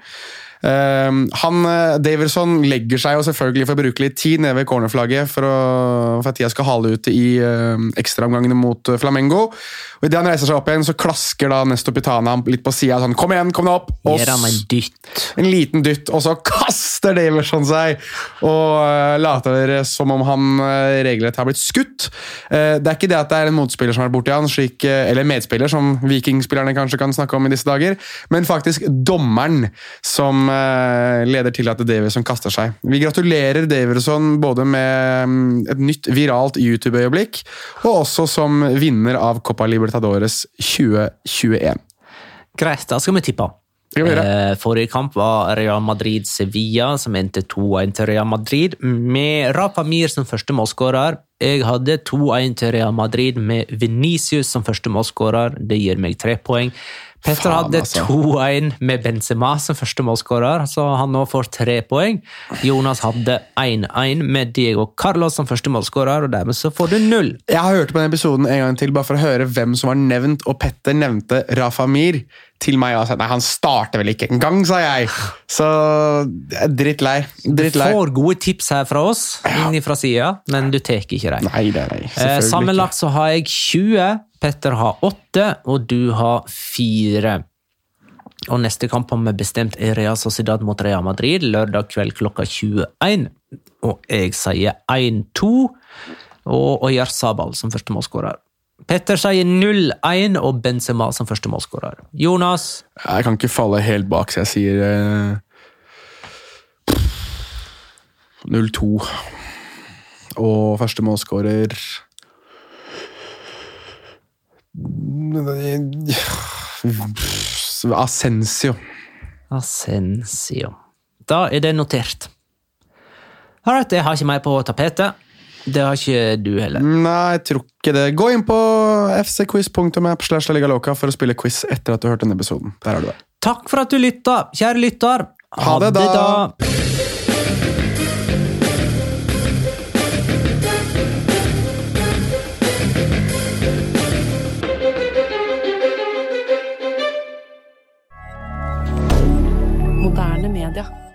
Daverson legger seg jo selvfølgelig for å bruke litt tid nede ved cornerflagget for at tida skal hale ut i ekstraomgangene mot Flamengo. Og i det han reiser seg opp igjen, så klasker da Nestor Pitana litt på siden, sånn, kom igjen, kom deg opp! Og gir han en dytt. En liten dytt, og så kaster Daverson seg, og later som om han regelrett har blitt skutt. Det ikke det at det en motspiller som har vært borti han, slik, eller medspiller, som vikingspillerne kanskje kan snakke om i disse dager, men faktisk dommeren som leder til at Daverson kaster seg. Vi gratulerer Daverson både med et nytt viralt YouTube-øyeblikk, og også som vinner av Copa Libertadores 2021. Greit, da skal vi tippe. Forrige kamp var Real Madrid-Sevilla, som endte 2-1 til Real Madrid, med Rafa Mir som første målskårer. Jeg hadde 2-1 til Real Madrid med Vinicius som første målskårer. Det gir meg 3 poeng. Petter hadde 2-1 med Benzema som første målskårer, så han nå får 3 poeng. Jonas hadde 1-1 med Diego Carlos som første målskårer, og dermed så får du 0. Jeg har hørt på den episoden en gang til, bare for å høre hvem som var nevnt, og Petter nevnte Rafa Mir til meg, og sa, nei, han starter vel ikke en gang, sa jeg. Så drittlei. Du får gode tips her fra oss, inn fra siden, men du tek ikke deg. Nei, selvfølgelig sammenlagt så har jeg 20, Petter har 8, og du har 4. Og neste kamp har vi bestemt Real Sociedad mot Real Madrid, lørdag kveld klokka 21. Og jeg sier 1-2, og Oyarzabal som første målskårer. Petter sier 0-1, og Benzema som første målskårer. Jonas? Jeg kan ikke falle helt bak, så jeg sier 0-2. Og første målskårer Asensio. Da det notert. Alright, jeg har ikke mer på tapetet. Det har ikke du heller. Nei, jeg tror ikke det. Gå inn på fcquiz.app/LaLigaLoca for å spille quiz etter at du har hørt denne episoden. Der har du det. Takk for at du lyttet, kjære lytter. Ha det da. Moderne media.